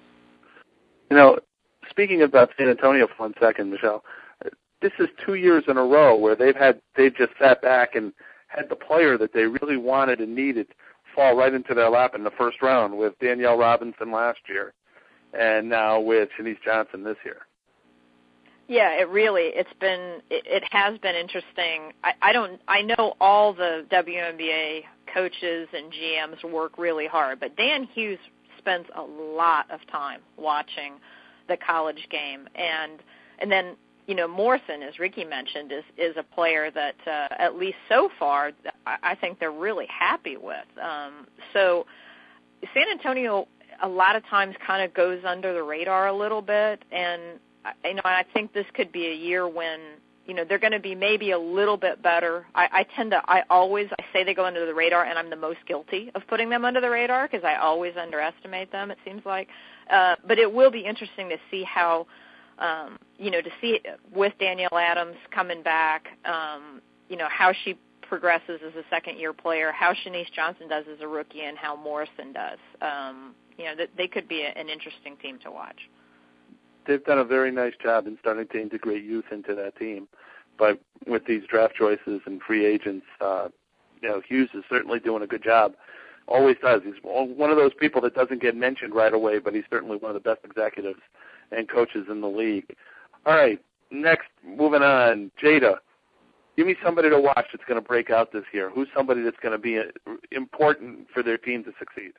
Speaking about San Antonio for 1 second, Michelle, this is 2 years in a row where they've just sat back and had the player that they really wanted and needed fall right into their lap in the first round, with Danielle Robinson last year and now with Shanice Johnson this year. Yeah, it has been interesting. I know all the WNBA coaches and GMs work really hard, but Dan Hughes spends a lot of time watching the college game. And then, you know, Morrison, as Ricky mentioned, is a player that, at least so far, I think they're really happy with. So San Antonio a lot of times kind of goes under the radar a little bit, and, you know, I think this could be a year when, you know, they're going to be maybe a little bit better. I say they go under the radar, and I'm the most guilty of putting them under the radar because I always underestimate them, it seems like. But it will be interesting to see how, you know, to see with Danielle Adams coming back, you know, how she progresses as a second-year player, how Shanice Johnson does as a rookie, and how Morrison does. You know, they could be an interesting team to watch. They've done a very nice job in starting to integrate youth into that team. But with these draft choices and free agents, you know, Hughes is certainly doing a good job. Always does. He's one of those people that doesn't get mentioned right away, but he's certainly one of the best executives and coaches in the league. All right, next, moving on, Jada. Give me somebody to watch that's going to break out this year. Who's somebody that's going to be important for their team to succeed?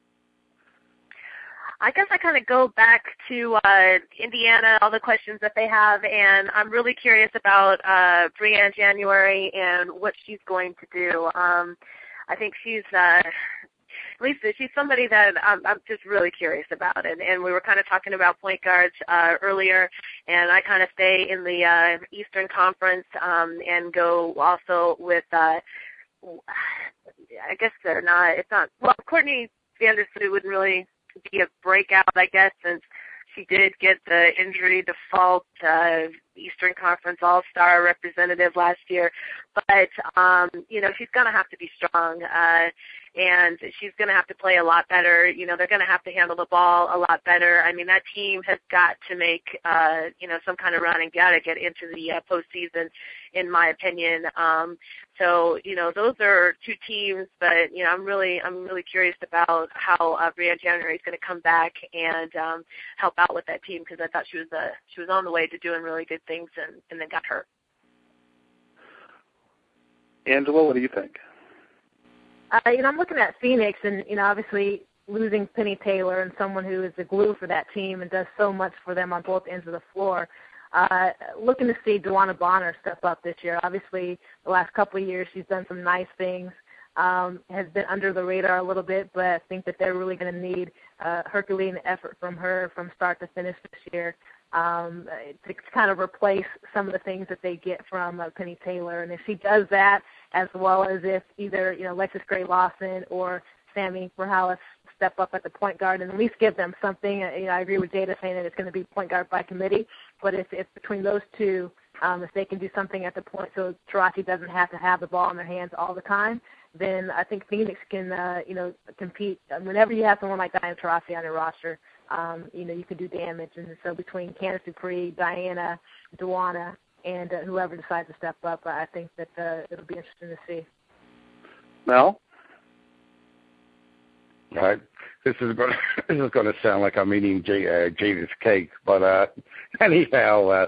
I guess I kind of go back to Indiana, all the questions that they have, and I'm really curious about Brianne January and what she's going to do. I think she's she's somebody that I'm just really curious about, and we were kind of talking about point guards earlier, and I kind of stay in the Eastern Conference and go also with I guess Courtney Vandersloot wouldn't really be a breakout, I guess, since she did get the injury default Eastern Conference All-Star representative last year. But, you know, she's going to have to be strong, and she's going to have to play a lot better. You know, they're going to have to handle the ball a lot better. I mean, that team has got to make, you know, some kind of run and got to get into the postseason, in my opinion. So, you know, those are two teams, but, you know, I'm really curious about how Brianne January is going to come back and help out with that team, because I thought she was on the way to doing really good things and then got hurt. Angela, what do you think? You know, I'm looking at Phoenix, and, you know, obviously losing Penny Taylor and someone who is the glue for that team and does so much for them on both ends of the floor. Looking to see DeWanna Bonner step up this year. Obviously, the last couple of years she's done some nice things, has been under the radar a little bit, but I think that they're really going to need Herculean effort from her from start to finish this year to kind of replace some of the things that they get from Penny Taylor. And if she does that, as well as if either, you know, Lexus Gray Lawson or Sammy Perhalis step up at the point guard and at least give them something. You know, I agree with Jada saying that it's going to be point guard by committee, but if between those two, if they can do something at the point so Taurasi doesn't have to have the ball in their hands all the time, then I think Phoenix can, you know, compete. Whenever you have someone like Diana Taurasi on your roster, you know, you can do damage. And so between Candace Dupree, Diana, DeWanna, and whoever decides to step up, I think that it'll be interesting to see. Mel? All right. This is going to sound like I'm eating Jada's cake, but anyhow,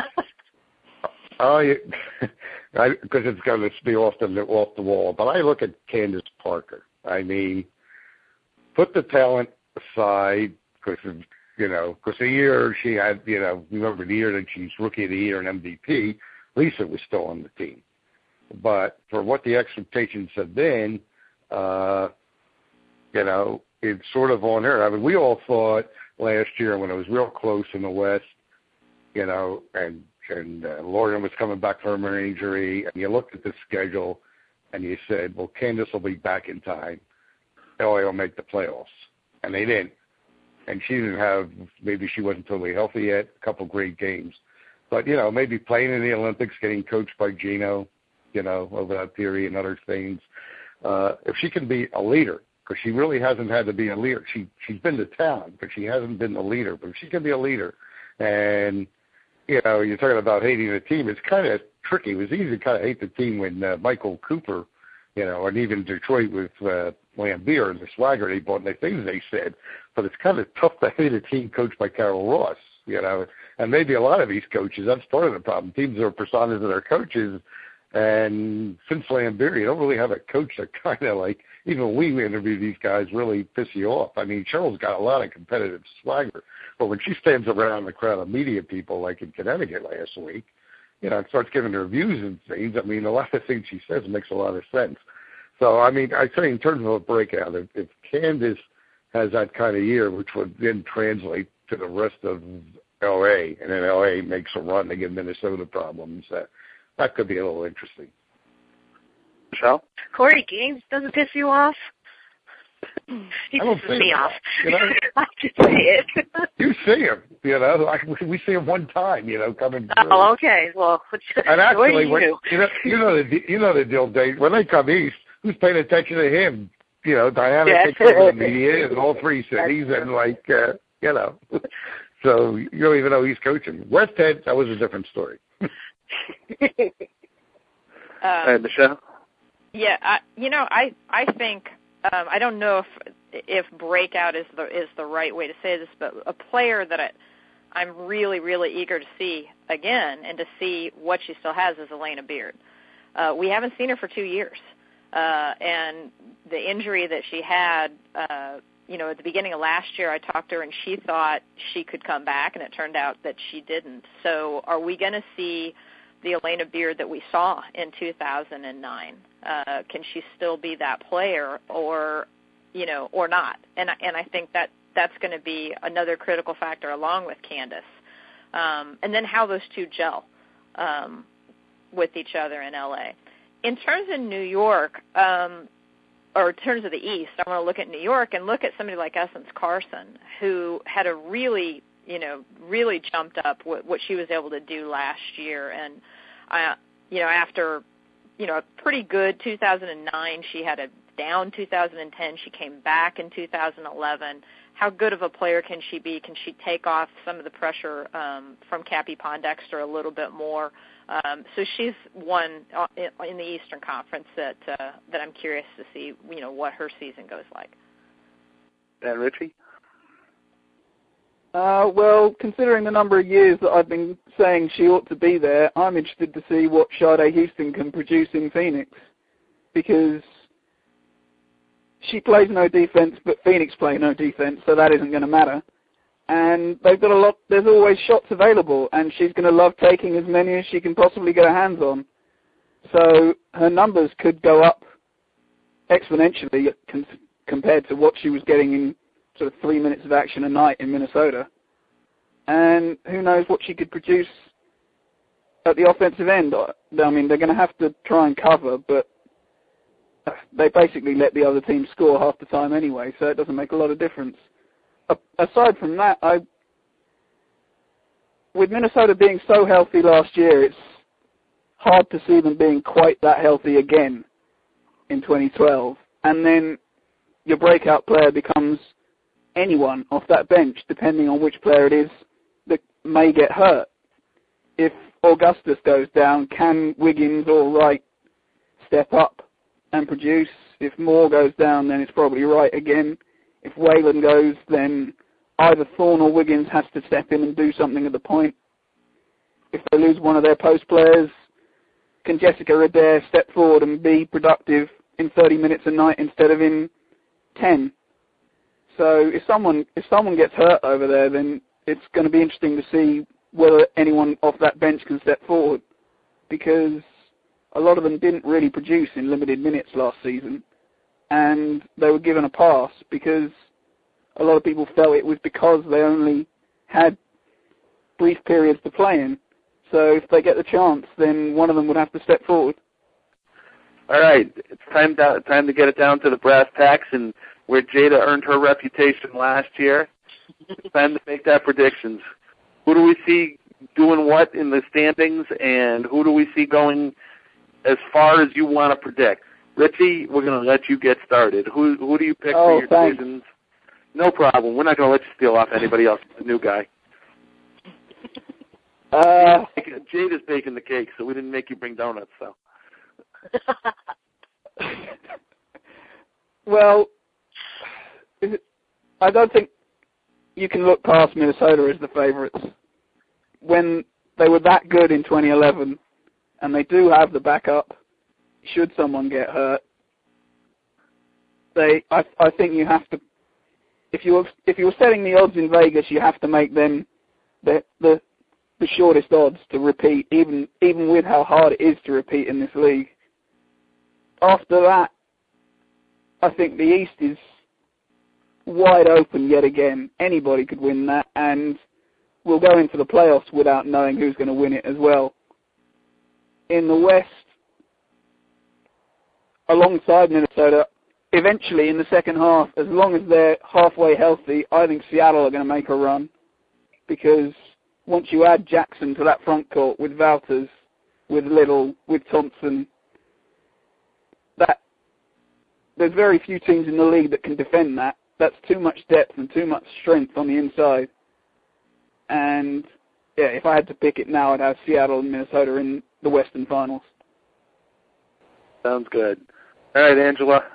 because it's going to be off the wall. But I look at Candace Parker. I mean, put the talent aside, because the year she had, you know, remember the year that she's Rookie of the Year and MVP, Lisa was still on the team. But for what the expectations have been, you know, it's sort of on her. I mean, we all thought last year when it was real close in the West, you know, and Lorian was coming back from her injury, and you looked at the schedule and you said, well, Candace will be back in time. LA will make the playoffs. And they didn't. And she didn't have, maybe she wasn't totally healthy yet, a couple great games. But, you know, maybe playing in the Olympics, getting coached by Gino, you know, over that period and other things. If she can be a leader, because she really hasn't had to be a leader. She's been the talent, but she hasn't been the leader. But if she can be a leader, and, you know, you're talking about hating the team, it's kind of tricky. It was easy to kind of hate the team when Michael Cooper, you know, and even Detroit with Lambeer and the swagger they brought and the things they said. But it's kind of tough to hate a team coached by Carol Ross, you know. And maybe a lot of these coaches, that's part of the problem. Teams are personas of their coaches, And since Lambeer, you don't really have a coach that kind of like, even when we interview these guys, really piss you off. I mean, Cheryl's got a lot of competitive swagger, but when she stands around a crowd of media people like in Connecticut last week, you know, and starts giving her views and things, I mean, a lot of things she says makes a lot of sense. So, I mean, I say in terms of a breakout, if Candace has that kind of year, which would then translate to the rest of L.A., and then L.A. makes a run to give Minnesota problems, that could be a little interesting. Michelle? Corey Gaines doesn't piss you off? He pisses me off. You know? I just say it. You see him, you know. We see him one time, you know, coming through. Oh, okay. Well, and actually, you know the deal, Dave. When they come east, who's paying attention to him? You know, Diana takes over the media in all three cities, and like, you know, so you don't even know he's coaching. West Head, that was a different story. Michelle? Yeah, I think I don't know if breakout is the right way to say this, but a player that I'm really, really eager to see again and to see what she still has is Elena Beard. We haven't seen her for 2 years. And the injury that she had, you know, at the beginning of last year, I talked to her and she thought she could come back, and it turned out that she didn't. So are we going to see the Elena Beard that we saw in 2009? Can she still be that player, or, you know, or not? And I think that's going to be another critical factor along with Candace. And then how those two gel with each other in L.A. In terms of New York, or in terms of the East, I want to look at New York and look at somebody like Essence Carson, who had a really jumped up what she was able to do last year. And, after, a pretty good 2009, she had a down 2010. She came back in 2011. How good of a player can she be? Can she take off some of the pressure from Cappie Pondexter a little bit more? So she's one in the Eastern Conference that I'm curious to see, what her season goes like. And Richie? Well, considering the number of years that I've been saying she ought to be there, I'm interested to see what Sade Houston can produce in Phoenix, because she plays no defense, but Phoenix play no defense, so that isn't going to matter. And they've got a lot, there's always shots available, and she's going to love taking as many as she can possibly get her hands on. So her numbers could go up exponentially compared to what she was getting in sort of 3 minutes of action a night in Minnesota. And who knows what she could produce at the offensive end. I mean, they're going to have to try and cover, but they basically let the other team score half the time anyway, so it doesn't make a lot of difference. Aside from that, with Minnesota being so healthy last year, it's hard to see them being quite that healthy again in 2012. And then your breakout player becomes anyone off that bench, depending on which player it is that may get hurt. If Augustus goes down, can Wiggins or Wright step up and produce? If Moore goes down, then it's probably Wright again. If Whalen goes, then either Thorne or Wiggins has to step in and do something at the point. If they lose one of their post players, can Jessica Adair step forward and be productive in 30 minutes a night instead of in 10? So if someone gets hurt over there, then it's going to be interesting to see whether anyone off that bench can step forward, because a lot of them didn't really produce in limited minutes last season, and they were given a pass because a lot of people felt it was because they only had brief periods to play in. So if they get the chance, then one of them would have to step forward. All right, it's time to get it down to the brass tacks, and where Jada earned her reputation last year. It's time to make that predictions. Who do we see doing what in the standings, and who do we see going as far as you want to predict? Richie, we're going to let you get started. Who do you pick for your divisions? No problem. We're not going to let you steal off anybody else. The new guy. Jada's baking the cake, so we didn't make you bring donuts, so. Well, I don't think you can look past Minnesota as the favorites. When they were that good in 2011, and they do have the backup should someone get hurt. I think you have to, if you were setting the odds in Vegas, you have to make them the shortest odds to repeat, even with how hard it is to repeat in this league. After that, I think the East is wide open yet again. Anybody could win that, and we'll go into the playoffs without knowing who's going to win it as well. In the West, alongside Minnesota, eventually in the second half, as long as they're halfway healthy, I think Seattle are going to make a run, because once you add Jackson to that front court with Valters, with Little, with Thompson, that there's very few teams in the league that can defend that. That's too much depth and too much strength on the inside. And, yeah, if I had to pick it now, I'd have Seattle and Minnesota in the Western Finals. Sounds good. All right, Angela.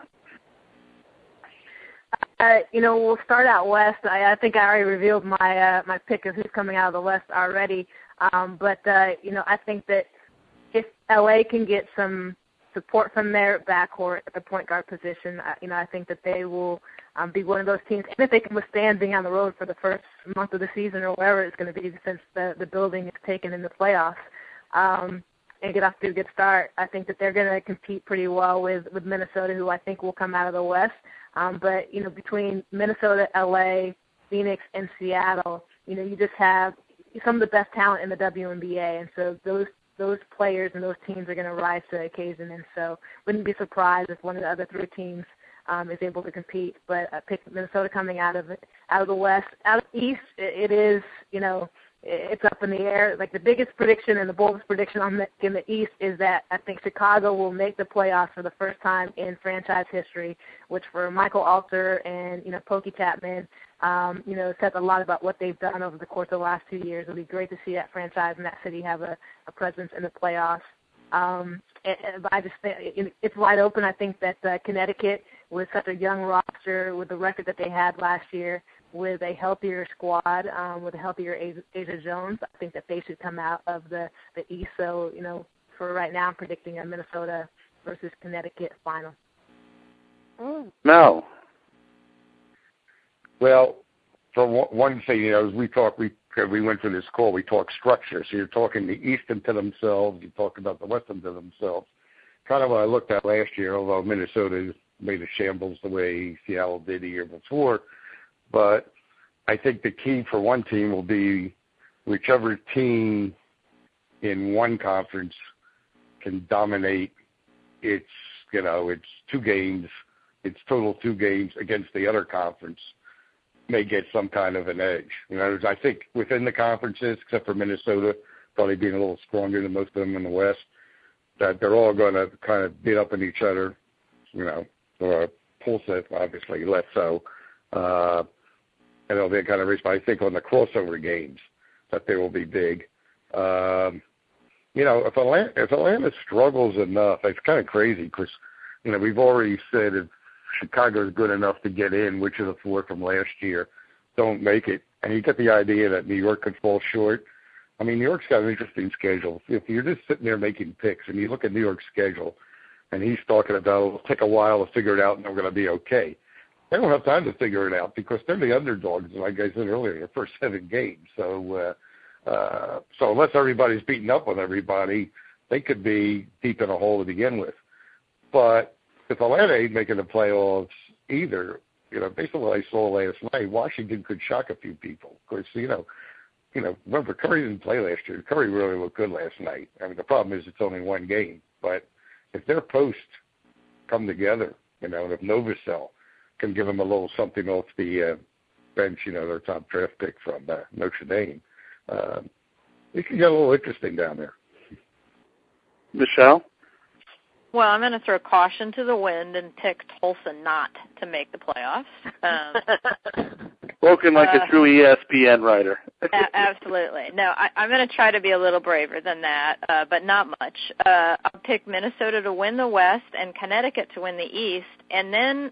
We'll start out West. I think I already revealed my pick of who's coming out of the West already. But I think that if LA can get some support from their backcourt at the point guard position, I think that they will be one of those teams. And if they can withstand being on the road for the first month of the season or whatever it's going to be, since the building is taken in the playoffs, and get off to a good start, I think that they're going to compete pretty well with Minnesota, who I think will come out of the West. But, between Minnesota, LA, Phoenix, and Seattle, you just have some of the best talent in the WNBA. And so those players and those teams are going to rise to the occasion. And so wouldn't be surprised if one of the other three teams is able to compete. But I picked Minnesota coming out of the West. Out of the East, it is, it's up in the air. Like, the biggest prediction and the boldest prediction in the East is that I think Chicago will make the playoffs for the first time in franchise history, which for Michael Alter and, Pokey Chapman, says a lot about what they've done over the course of the last 2 years. It'll be great to see that franchise and that city have a presence in the playoffs. But I just think it's wide open. I think that Connecticut, with such a young roster, with the record that they had last year, with a healthier squad, with a healthier Asia Jones, I think that they should come out of the East. So, for right now, I'm predicting a Minnesota versus Connecticut final. No. Well, for one thing, as we went through this call, we talked structure. So you're talking the Eastern to themselves, you talk about the Western to themselves. Kind of what I looked at last year, although Minnesota made a shambles the way Seattle did the year before. But I think the key for one team will be whichever team in one conference can dominate its total two games against the other conference may get some kind of an edge. I think within the conferences, except for Minnesota, probably being a little stronger than most of them in the West, that they're all going to kind of beat up on each other, or pull set, obviously, less so. And it'll be a kind of race, but I think on the crossover games that they will be big. If Atlanta struggles enough, it's kind of crazy because, we've already said if Chicago is good enough to get in, which of the four from last year don't make it, and you get the idea that New York could fall short. I mean, New York's got an interesting schedule. If you're just sitting there making picks and you look at New York's schedule, and he's talking about it'll take a while to figure it out and they're going to be okay. They don't have time to figure it out because they're the underdogs, like I said earlier, in the first 7 games. So unless everybody's beating up on everybody, they could be deep in a hole to begin with. But if Atlanta ain't making the playoffs either, based on what I saw last night, Washington could shock a few people. Of course, remember, Curry didn't play last year. Curry really looked good last night. I mean, the problem is it's only one game. But if their posts come together, and if Novosel can give them a little something off the bench, their top draft pick from Notre Dame, it can get a little interesting down there. Michelle? Well, I'm going to throw caution to the wind and pick Tulsa not to make the playoffs. Spoken like a true ESPN writer. Absolutely. No, I'm going to try to be a little braver than that, but not much. I'll pick Minnesota to win the West and Connecticut to win the East. And then,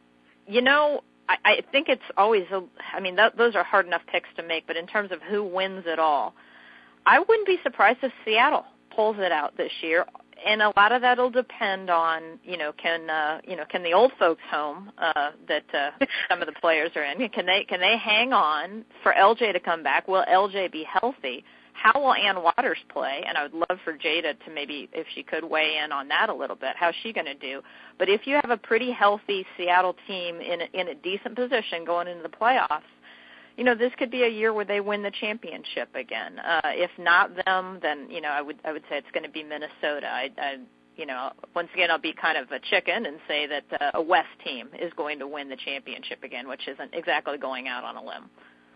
I think it's always, those are hard enough picks to make, but in terms of who wins it all, I wouldn't be surprised if Seattle pulls it out this year. And a lot of that will depend on, can the old folks home that some of the players are in, can they hang on for LJ to come back? Will LJ be healthy? How will Ann Waters play? And I would love for Jada to maybe, if she could, weigh in on that a little bit. How's she going to do? But if you have a pretty healthy Seattle team in a decent position going into the playoffs, this could be a year where they win the championship again. If not them, then I would say it's going to be Minnesota. Once again, I'll be kind of a chicken and say that a West team is going to win the championship again, which isn't exactly going out on a limb.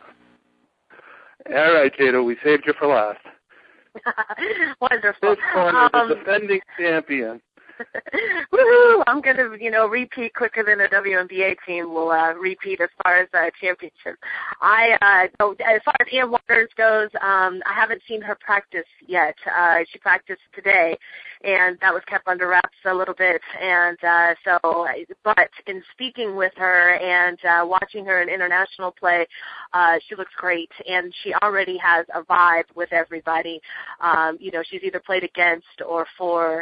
All right, Jada, we saved you for last. Wonderful. This one is the defending champion. Woohoo! I'm going to, repeat quicker than a WNBA team will repeat as far as championship. As far as Ann Waters goes, I haven't seen her practice yet. She practiced today, and that was kept under wraps a little bit. And but in speaking with her and watching her in international play, she looks great, and she already has a vibe with everybody. She's either played against or for,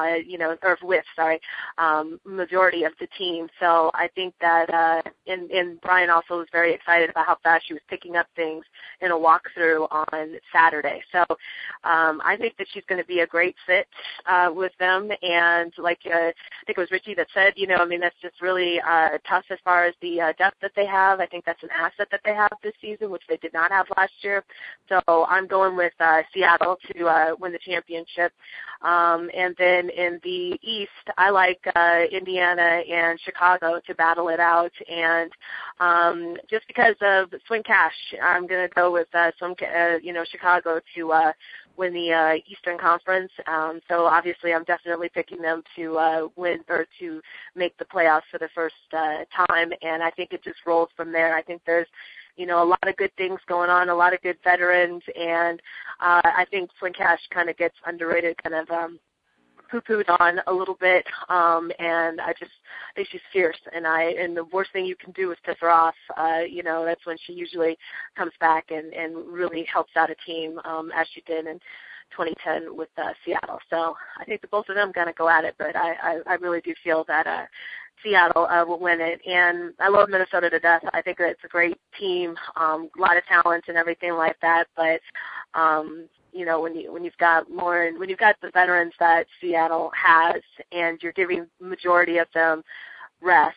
majority of the team. So I think that, and Brian also was very excited about how fast she was picking up things in a walkthrough on Saturday. So I think that she's going to be a great fit with them. And I think it was Richie that said, that's just really tough as far as the depth that they have. I think that's an asset that they have this season, which they did not have last year. So I'm going with Seattle to win the championship. And then in the East, I like Indiana and Chicago to battle it out. And just because of Swing Cash, I'm going to go with Chicago to win the Eastern Conference. So obviously I'm definitely picking them to win or to make the playoffs for the first time. And I think it just rolls from there. I think there's a lot of good things going on, a lot of good veterans, and I think Swing Cash kind of gets underrated, kind of poo-pooed on a little bit, and I think she's fierce, and the worst thing you can do is piss her off. That's when she usually comes back and really helps out a team, as she did in 2010 with Seattle. So I think the both of them are going to go at it, but I really do feel that Seattle will win it. And I love Minnesota to death. I think that it's a great team, a lot of talent and everything like that. But when you've got Lauren, when you've got the veterans that Seattle has, and you're giving the majority of them rest,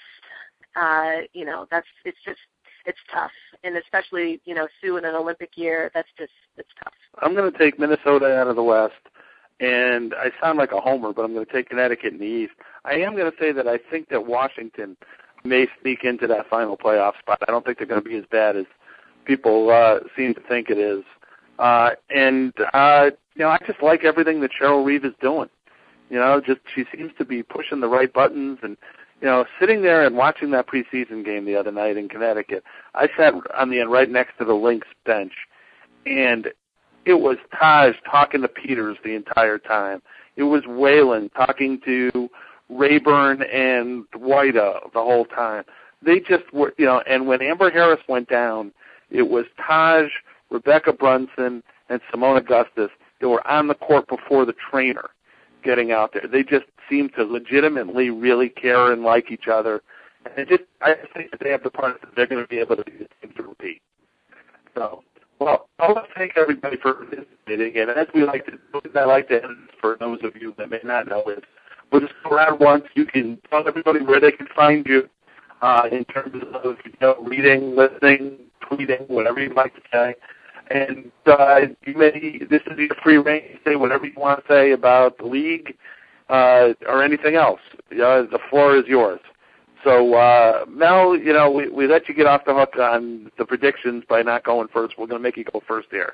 it's tough. And especially Sue in an Olympic year, it's tough. I'm going to take Minnesota out of the West. And I sound like a homer, but I'm going to take Connecticut in the East. I am going to say that I think that Washington may sneak into that final playoff spot. I don't think they're going to be as bad as people seem to think it is. I just like everything that Cheryl Reeve is doing. She seems to be pushing the right buttons. And, sitting there and watching that preseason game the other night in Connecticut, I sat on the end right next to the Lynx bench, and it was Taj talking to Peters the entire time. It was Whalen talking to Rayburn and Whita the whole time. They just were, and when Amber Harris went down, it was Taj, Rebecca Brunson, and Simone Augustus that were on the court before the trainer getting out there. They just seemed to legitimately really care and like each other. And I think that they have the parts that they're going to be able to do the thing to repeat. So, well, I want to thank everybody for participating, and as we like to do, I like to end for those of you that may not know it. We'll just go around once. You can tell everybody where they can find you in terms of reading, listening, tweeting, whatever you'd like to say. And this is your free reign to say whatever you want to say about the league or anything else. The floor is yours. So, Mel, we let you get off the hook on the predictions by not going first. We're going to make you go first here.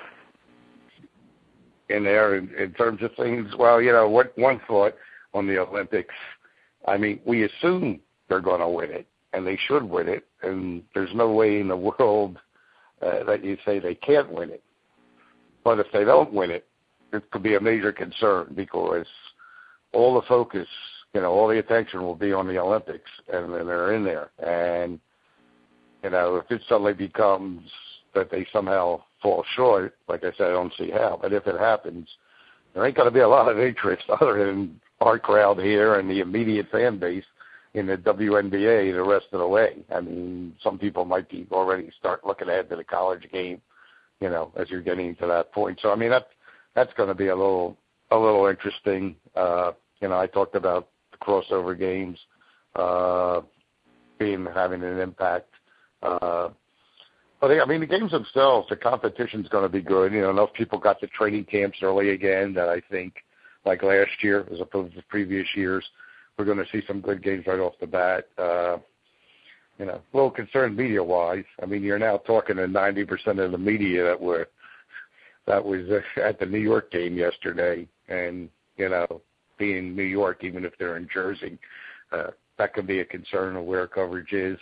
In terms of things, well, one thought on the Olympics, we assume they're going to win it, and they should win it, and there's no way in the world that you say they can't win it. But if they don't win it, it could be a major concern because all the focus, all the attention will be on the Olympics, and then they're in there. And, if it suddenly becomes that they somehow fall short, like I said, I don't see how. But if it happens, there ain't going to be a lot of interest other than our crowd here and the immediate fan base in the WNBA the rest of the way. I mean, some people might be already start looking ahead to the college game, as you're getting to that point. So, I mean, that's going to be a little interesting. I talked about the crossover games having an impact. But, I mean, the games themselves, the competition's going to be good. Enough people got to training camps early again that I think, like last year as opposed to previous years, we're going to see some good games right off the bat. A little concerned media-wise. I mean, you're now talking to 90% of the media that was at the New York game yesterday. And, being New York, even if they're in Jersey, that could be a concern of where coverage is.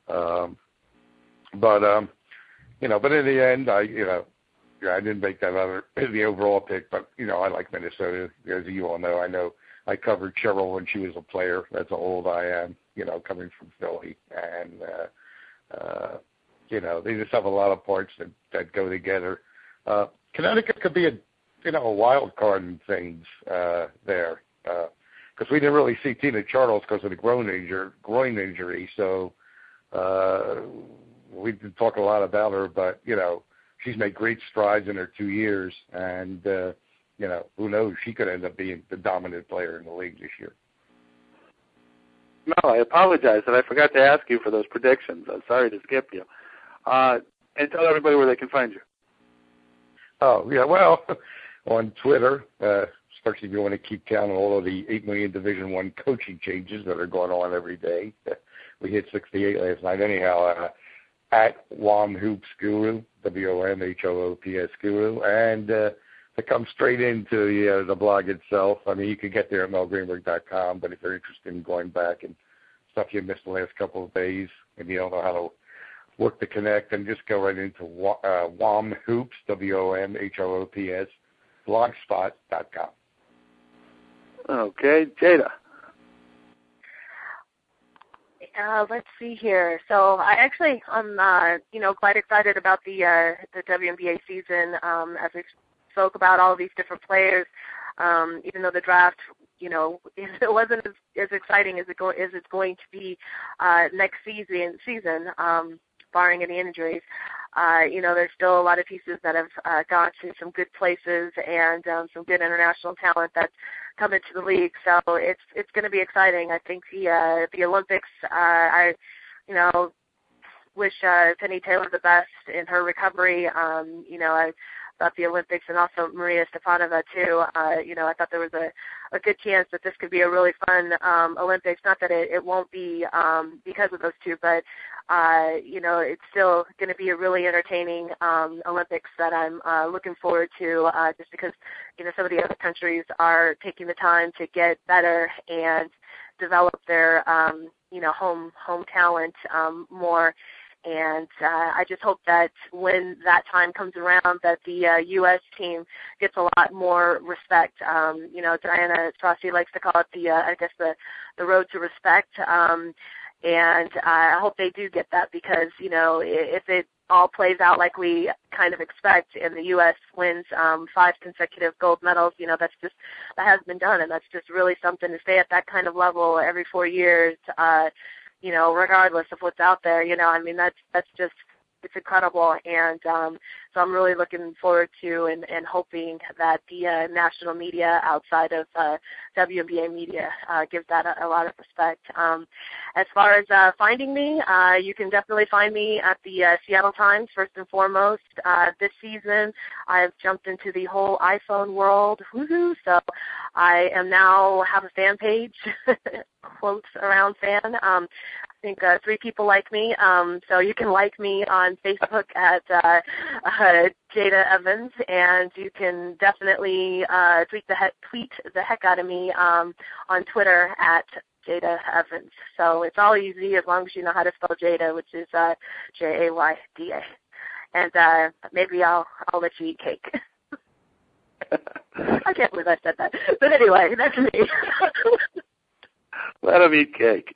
But in the end, I didn't make that the overall pick, but, I like Minnesota. As you all know, I covered Cheryl when she was a player. That's how old I am, coming from Philly. And, they just have a lot of parts that go together. Connecticut could be a wild card in things there. Because we didn't really see Tina Charles because of the groin injury. So we didn't talk a lot about her, but, she's made great strides in her 2 years. And, who knows? She could end up being the dominant player in the league this year. No, I apologize that I forgot to ask you for those predictions. I'm sorry to skip you. And tell everybody where they can find you. Oh, yeah, well, on Twitter, especially if you want to keep count on all of the 8 million Division I coaching changes that are going on every day. We hit 68 last night. Anyhow, at WOMHOOPS Guru, WOMHOOPS Guru, and to come straight into the blog itself. I mean, you can get there at melgreenberg.com, but if you're interested in going back and stuff you missed the last couple of days and you don't know how to work to connect, and just go right into WOMHOOPS, WOMHOOPS, blogspot.com. Okay, Jada. Let's see here. So I'm quite excited about the WNBA season. As we spoke about all of these different players, even though the draft, it wasn't as exciting as it's going to be next season, barring any injuries. There's still a lot of pieces that have gone to some good places and some good international talent that's come into the league. So it's going to be exciting. I think the Olympics, I wish Penny Taylor the best in her recovery. I thought the Olympics, and also Maria Stepanova too. I thought there was a good chance that this could be a really fun Olympics. Not that it won't be because of those two, but it's still going to be a really entertaining Olympics that I'm looking forward to. Just because some of the other countries are taking the time to get better and develop their home talent more. And I just hope that when that time comes around that the U.S. team gets a lot more respect. Diana Taurasi likes to call it the road to respect. And I hope they do get that because, if it all plays out like we kind of expect and the U.S. wins 5 consecutive gold medals, that has been done. And that's just really something to stay at that kind of level every 4 years, regardless of what's out there, that's just, it's incredible. And so I'm really looking forward to and hoping that the national media outside of WNBA media gives that a lot of respect. As far as finding me, you can definitely find me at the Seattle Times, first and foremost. This season, I've jumped into the whole iPhone world. Woohoo! So I have a fan page, quotes around fan. I think 3 people like me, so you can like me on Facebook at Jada Evans, and you can definitely tweet the heck out of me on Twitter at Jada Evans. So it's all easy as long as you know how to spell Jada, which is Jayda. And maybe I'll let you eat cake. I can't believe I said that. But anyway, that's me. Let him eat cake.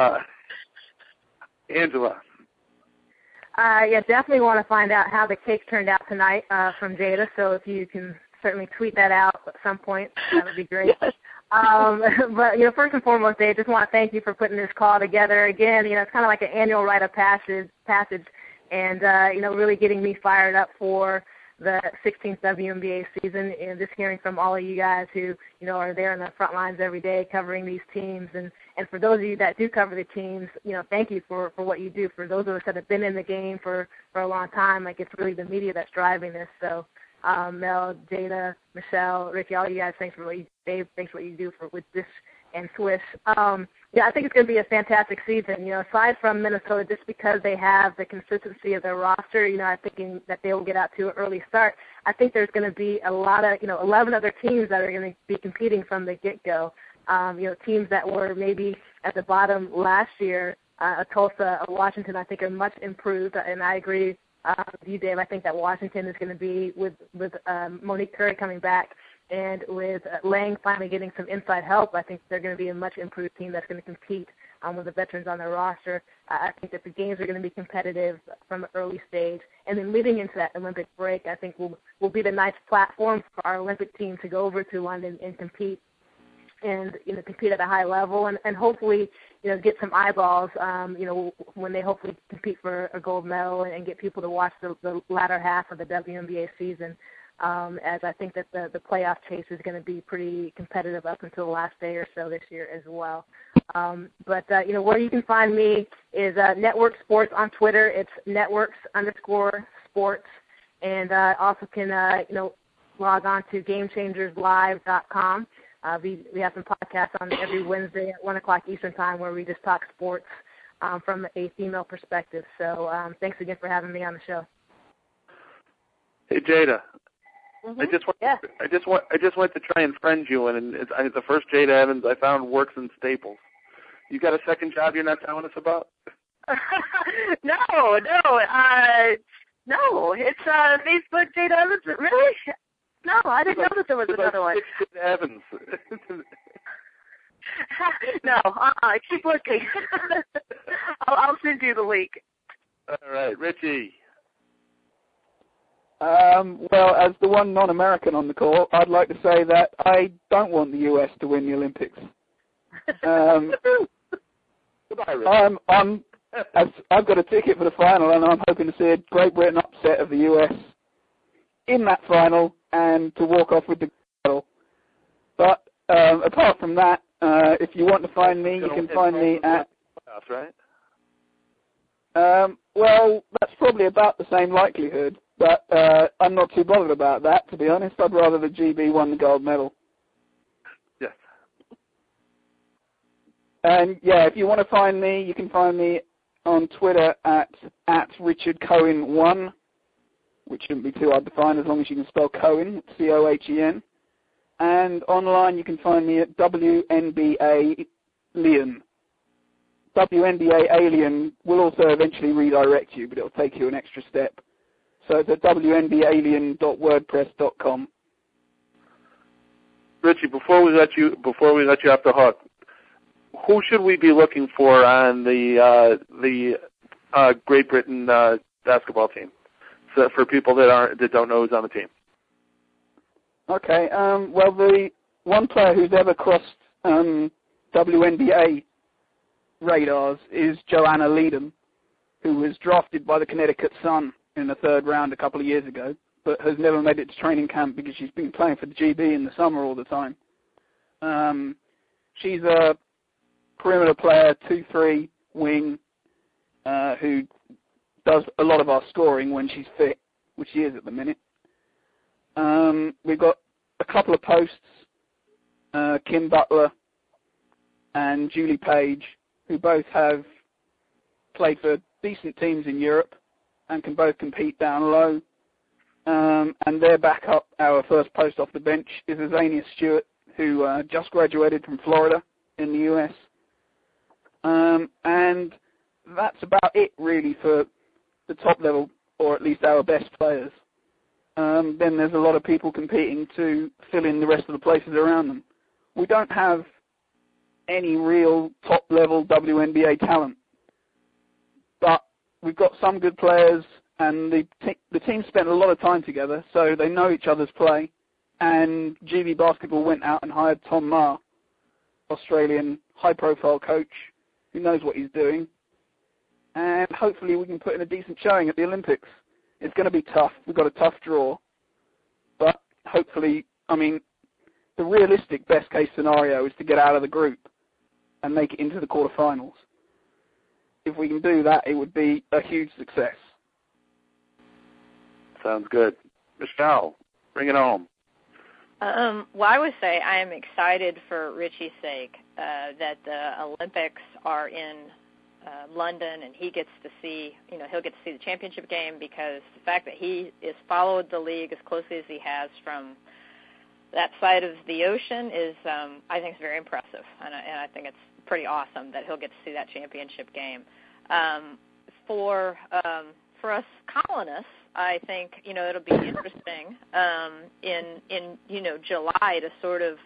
Angela. Definitely want to find out how the cake turned out tonight from Jada. So if you can certainly tweet that out at some point. That would be great. Yes. But, first and foremost, Dave, just want to thank you for putting this call together. Again, it's kind of like an annual rite of passage, and, really getting me fired up for the 16th WNBA season, and just hearing from all of you guys who, are there on the front lines every day covering these teams. And for those of you that do cover the teams, thank you for what you do. For those of us that have been in the game for a long time, it's really the media that's driving this. So, Mel, Jada, Michelle, Ricky, all you guys, thanks for what you do with this and Swish. I think it's going to be a fantastic season. Aside from Minnesota, just because they have the consistency of their roster, I'm thinking that they will get out to an early start. I think there's going to be a lot of, 11 other teams that are going to be competing from the get-go. Teams that were maybe at the bottom last year, Tulsa, Washington, I think are much improved, and I agree with you, Dave. I think that Washington is going to be, with Monique Curry coming back, and with Lang finally getting some inside help, I think they're going to be a much improved team that's going to compete with the veterans on their roster. I think that the games are going to be competitive from an early stage. And then leading into that Olympic break, I think will be the nice platform for our Olympic team to go over to London and compete. And compete at a high level, and hopefully get some eyeballs. When they hopefully compete for a gold medal and get people to watch the latter half of the WNBA season. As I think that the playoff chase is going to be pretty competitive up until the last day or so this year as well. But where you can find me is Network Sports on Twitter. It's networks_sports, and also can log on to GameChangersLive.com. We have some podcasts on every Wednesday at 1 o'clock Eastern Time where we just talk sports from a female perspective. So thanks again for having me on the show. Hey, Jada. Mm-hmm. I just went to try and friend you, and the first Jada Evans I found works in Staples. You got a second job you're not telling us about? No. It's Facebook Jada Evans. Really? No, I didn't know that there was another one. Jada Evans. No, keep looking. I'll send you the link. All right, Richie. Well, as the one non-American on the call, I'd like to say that I don't want the U.S. to win the Olympics. Goodbye, Richie. I've got a ticket for the final, and I'm hoping to see a Great Britain upset of the U.S. in that final and to walk off with the medal. But apart from that, if you want to find me, you can find me at... Right? Well, that's probably about the same likelihood, but I'm not too bothered about that, to be honest. I'd rather the GB won the gold medal. Yes. And, yeah, if you want to find me, you can find me on Twitter at RichardCohen1, which shouldn't be too hard to find as long as you can spell Cohen, C-O-H-E-N. And online you can find me at WNBA Leon. WNBA Alien will also eventually redirect you, but it'll take you an extra step. So it's at WNBAalien.wordpress.com. Richie, before we let you off the hook, who should we be looking for on the Great Britain basketball team? So for people that don't know who's on the team. Okay. Well, the one player who's ever crossed WNBA radars is Joanna Leedham, who was drafted by the Connecticut Sun in the third round a couple of years ago, but has never made it to training camp because she's been playing for the GB in the summer all the time. She's a perimeter player, 2-3 wing, who does a lot of our scoring when she's fit, which she is at the minute. We've got a couple of posts, Kim Butler and Julie Page, who both have played for decent teams in Europe and can both compete down low. And their backup, our first post off the bench, is Azania Stewart, who just graduated from Florida in the US. And that's about it, really, for the top level, or at least our best players. Then there's a lot of people competing to fill in the rest of the places around them. We don't have any real top-level WNBA talent, but we've got some good players, and the team spent a lot of time together, so they know each other's play, and GB Basketball went out and hired Tom Ma, Australian high-profile coach who knows what he's doing, and hopefully we can put in a decent showing at the Olympics. It's going to be tough. We've got a tough draw, but hopefully, I mean, the realistic best-case scenario is to get out of the group and make it into the quarterfinals. If we can do that, it would be a huge success. Sounds good. Michelle, bring it home. Well, I would say I am excited for Richie's sake that the Olympics are in London, and he gets to see, he'll get to see the championship game, because the fact that he has followed the league as closely as he has from that side of the ocean is, I think, is very impressive, and I think it's pretty awesome that he'll get to see that championship game. For us colonists, I think it'll be interesting in July to sort of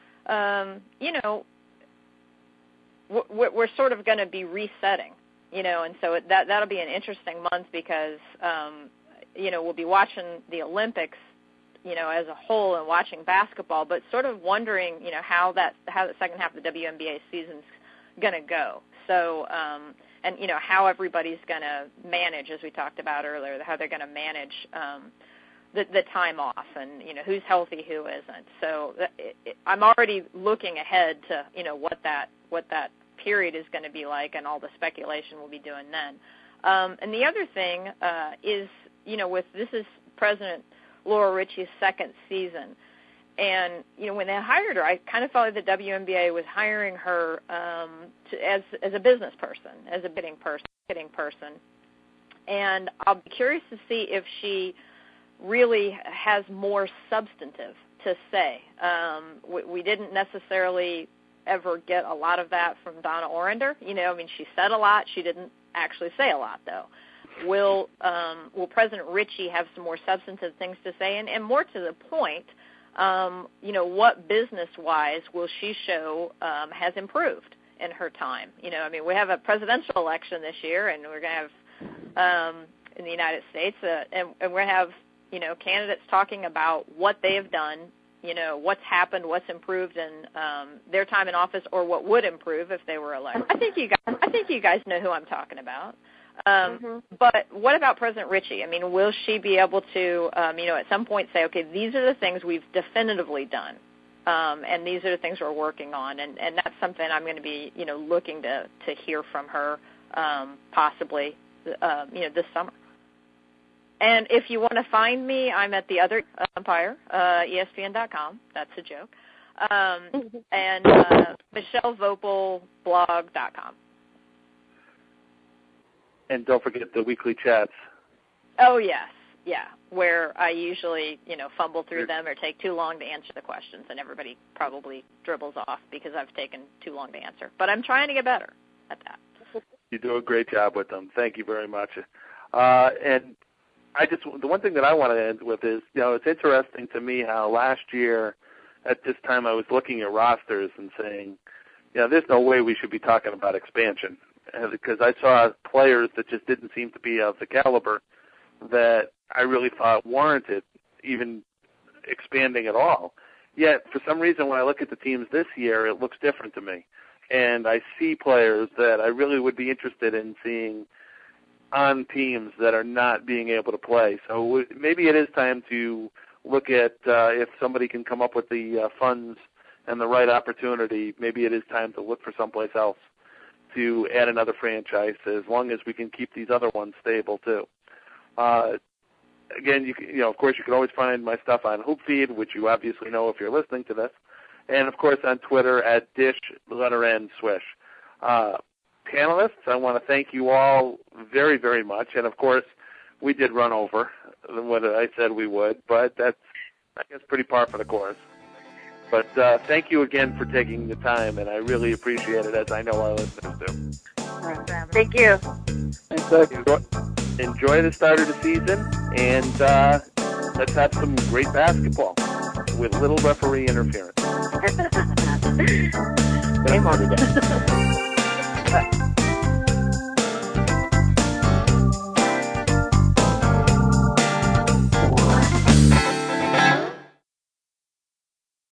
we're sort of going to be resetting, and so that'll be an interesting month because we'll be watching the Olympics as a whole and watching basketball, but sort of wondering how the second half of the WNBA season's going to go. So and how everybody's going to manage, as we talked about earlier, how they're going to manage the time off, and who's healthy, who isn't. So I'm already looking ahead to what that period is going to be like, and all the speculation we'll be doing then. And the other thing is this is President Laura Ritchie's second season. And, when they hired her, I kind of felt like the WNBA was hiring her as a business person, as a bidding person. And I'll be curious to see if she really has more substantive to say. We didn't necessarily ever get a lot of that from Donna Orender. She said a lot. She didn't actually say a lot, though. Will President Ritchie have some more substantive things to say? And more to the point, what business-wise will she show has improved in her time? We have a presidential election this year, and we're going to have, in the United States, and we're going to have, candidates talking about what they have done, what's happened, what's improved in their time in office, or what would improve if they were elected. I think you guys know who I'm talking about. But what about President Ritchie? Will she be able to, at some point say, okay, these are the things we've definitively done, and these are the things we're working on, and that's something I'm going to be, looking to hear from her, possibly, this summer. And if you want to find me, I'm at the other Empire, ESPN.com. That's a joke. And MichelleVopelblog.com. And don't forget the weekly chats. Oh, yes. Yeah, where I usually, fumble through them or take too long to answer the questions, and everybody probably dribbles off because I've taken too long to answer. But I'm trying to get better at that. You do a great job with them. Thank you very much. And the one thing that I want to end with is, it's interesting to me how last year at this time I was looking at rosters and saying, there's no way we should be talking about expansion. Because I saw players that just didn't seem to be of the caliber that I really thought warranted even expanding at all. Yet, for some reason, when I look at the teams this year, it looks different to me. And I see players that I really would be interested in seeing on teams that are not being able to play. So maybe it is time to look at if somebody can come up with the funds and the right opportunity, maybe it is time to look for someplace else to add another franchise, as long as we can keep these other ones stable too. Again, of course, you can always find my stuff on Hoopfeed, which you obviously know if you're listening to this, and of course on Twitter at @DishSwish. Panelists, I want to thank you all very, very much, and of course, we did run over what I said we would, but that's, I guess, pretty par for the course. But thank you again for taking the time, and I really appreciate it, as I know our listeners do. Thank you. Thanks, Doug. Enjoy the start of the season, and let's have some great basketball with little referee interference. Game on.